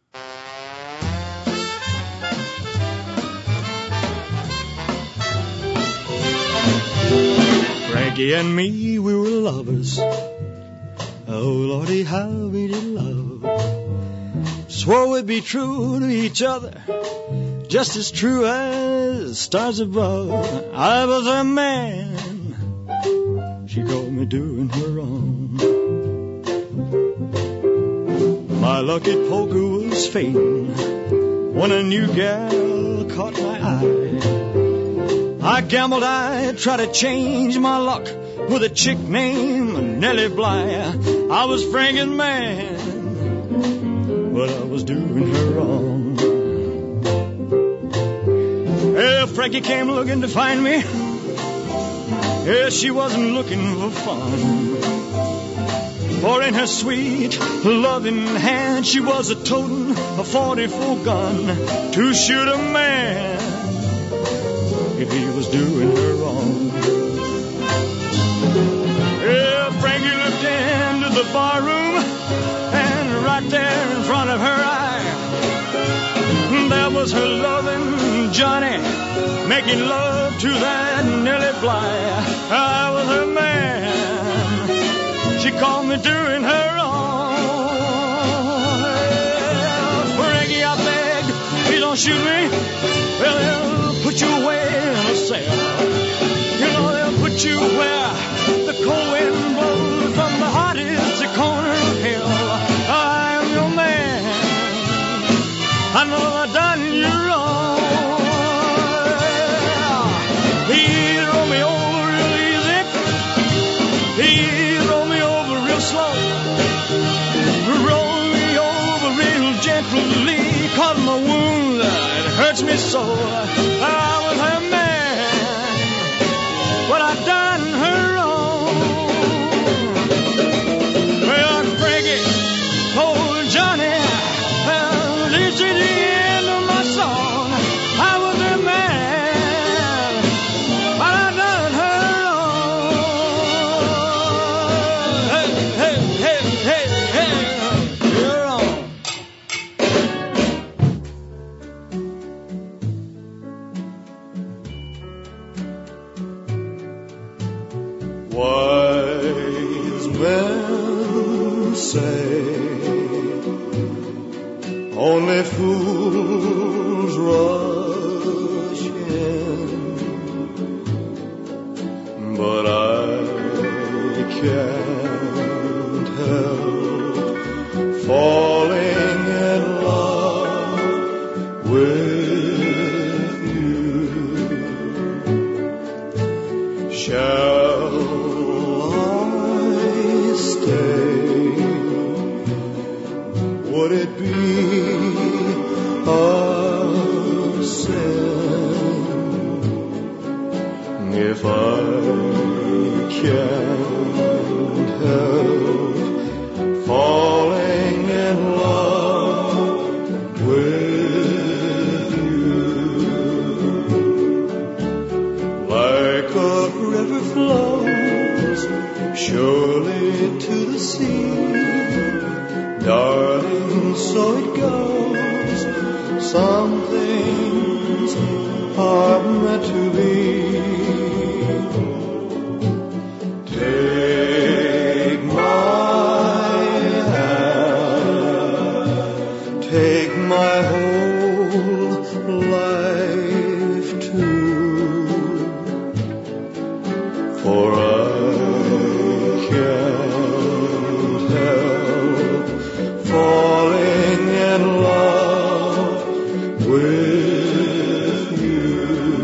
Frankie and me, we were lovers. Oh, Lordy, how we did love. Swore we'd be true to each other, just as true as stars above. I was her man, she caught me doing her wrong. My lucky poker was fading when a new gal caught my eye. I gambled I'd try to change my luck with a chick named Nellie Bly. I was Frankie's man, but I was doing her wrong. Yeah, Frankie came looking to find me. Yeah, she wasn't looking for fun. For in her sweet, loving hand, she was a-toting a 44 gun to shoot a man if he was doing her wrong. Yeah, Frankie looked into the barroom, and right there in front of her eye, there was her loving Johnny, making love to that Nellie Bly. I was her man, She caught me doing her wrong. Frankie, I beg, please don't shoot me. Well, they'll put you away in a cell. You know they'll put you where the cold wind blows from the hottest corner of hell. I'm your man. I know I've done you wrong. He rolled me over real easy. He rolled me over real slow. Rolled me over real gently. Caught my wound, it hurts me so. I was her man, but I done her wrong. Well, Frankie, oh Johnny, this is the end of my song. I was her man, but I done her wrong. Hey, hey, hey, hey, hey, you're wrong. Wise men say only fools rush in, but I can't help falling in love with you. Shall I stay? Would it be a sin if I can't help falling in love with you? Like a river flows surely to the sea, darling, so it goes. Some things are meant to be. Take my hand, take my whole life too, for I can't help falling in love with you.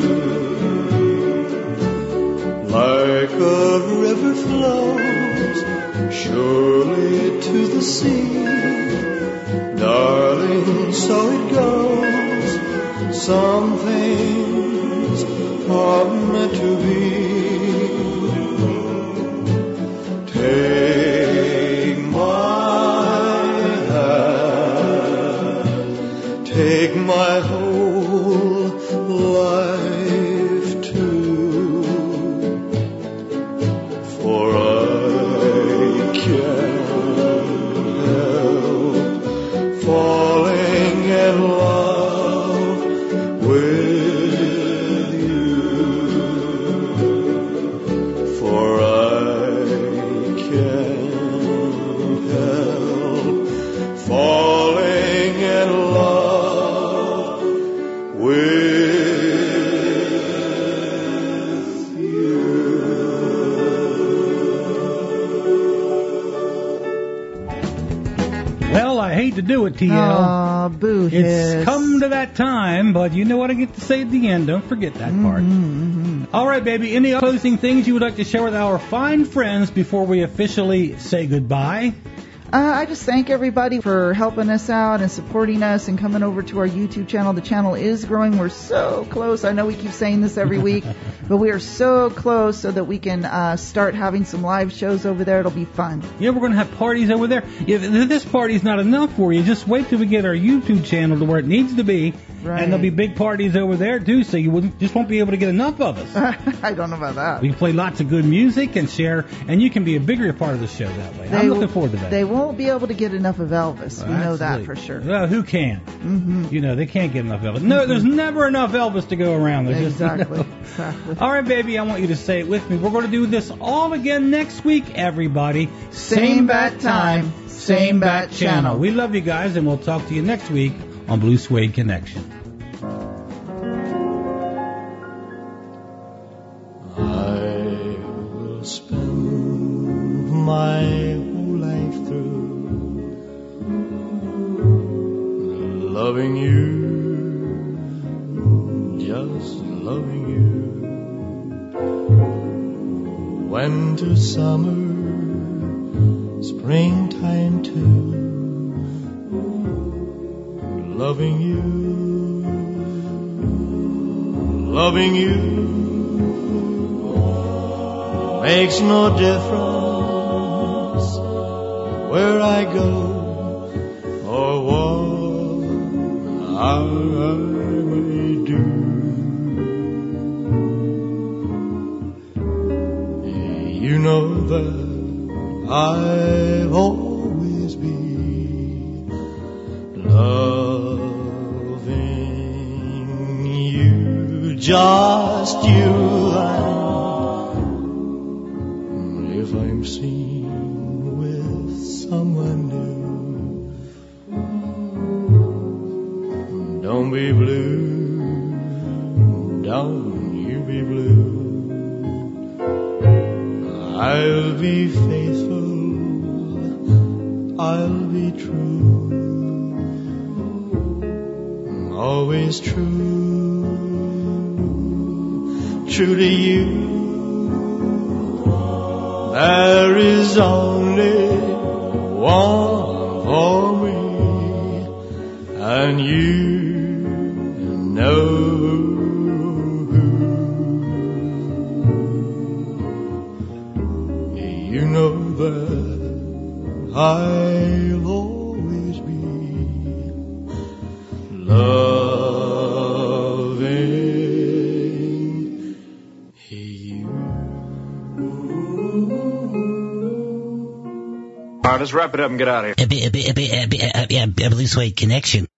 Like a river flows surely to the sea, darling, so it goes. Some things are meant to be. Take my hand, take my whole life too, for I can't help falling in love with you, for I can't help falling in love with you. Well, I hate to do it, TL. Aw, boo hiss. It's come to that time, but you know what I get to say at the end. Don't forget that part. All right, baby. Any closing things you would like to share with our fine friends before we officially say goodbye? I just thank everybody for helping us out and supporting us and coming over to our YouTube channel. The channel is growing. We're so close. I know we keep saying this every week, but we are so close so that we can start having some live shows over there. It'll be fun. Yeah, we're going to have parties over there. If this party's not enough for you, just wait till we get our YouTube channel to where it needs to be. Right. And there'll be big parties over there, too, so you won't be able to get enough of us. I don't know about that. We play lots of good music and share, and you can be a bigger part of the show that way. I'm looking forward to that. They won't be able to get enough of Elvis. We know that for sure. Well, who can? Mm-hmm. They can't get enough Elvis. No, there's never enough Elvis to go around. There's exactly. Exactly. All right, baby, I want you to say it with me. We're going to do this all again next week, everybody. Same bat time, same bat channel. We love you guys, and we'll talk to you next week on Blue Suede Connection. I will spend my whole life through loving you, just loving you. Winter, summer, springtime too. Loving you, loving you makes no difference where I go or what I may do. You know that I've always been loving you, just you. And if I'm seen with someone new, don't be blue, don't you be blue. I'll be faithful, I'll be true, always true, true to you. There is only one for me, and you know who. You know that I'll always be loving you. All right, let's wrap it up and get out of here. Blue Suede Connection.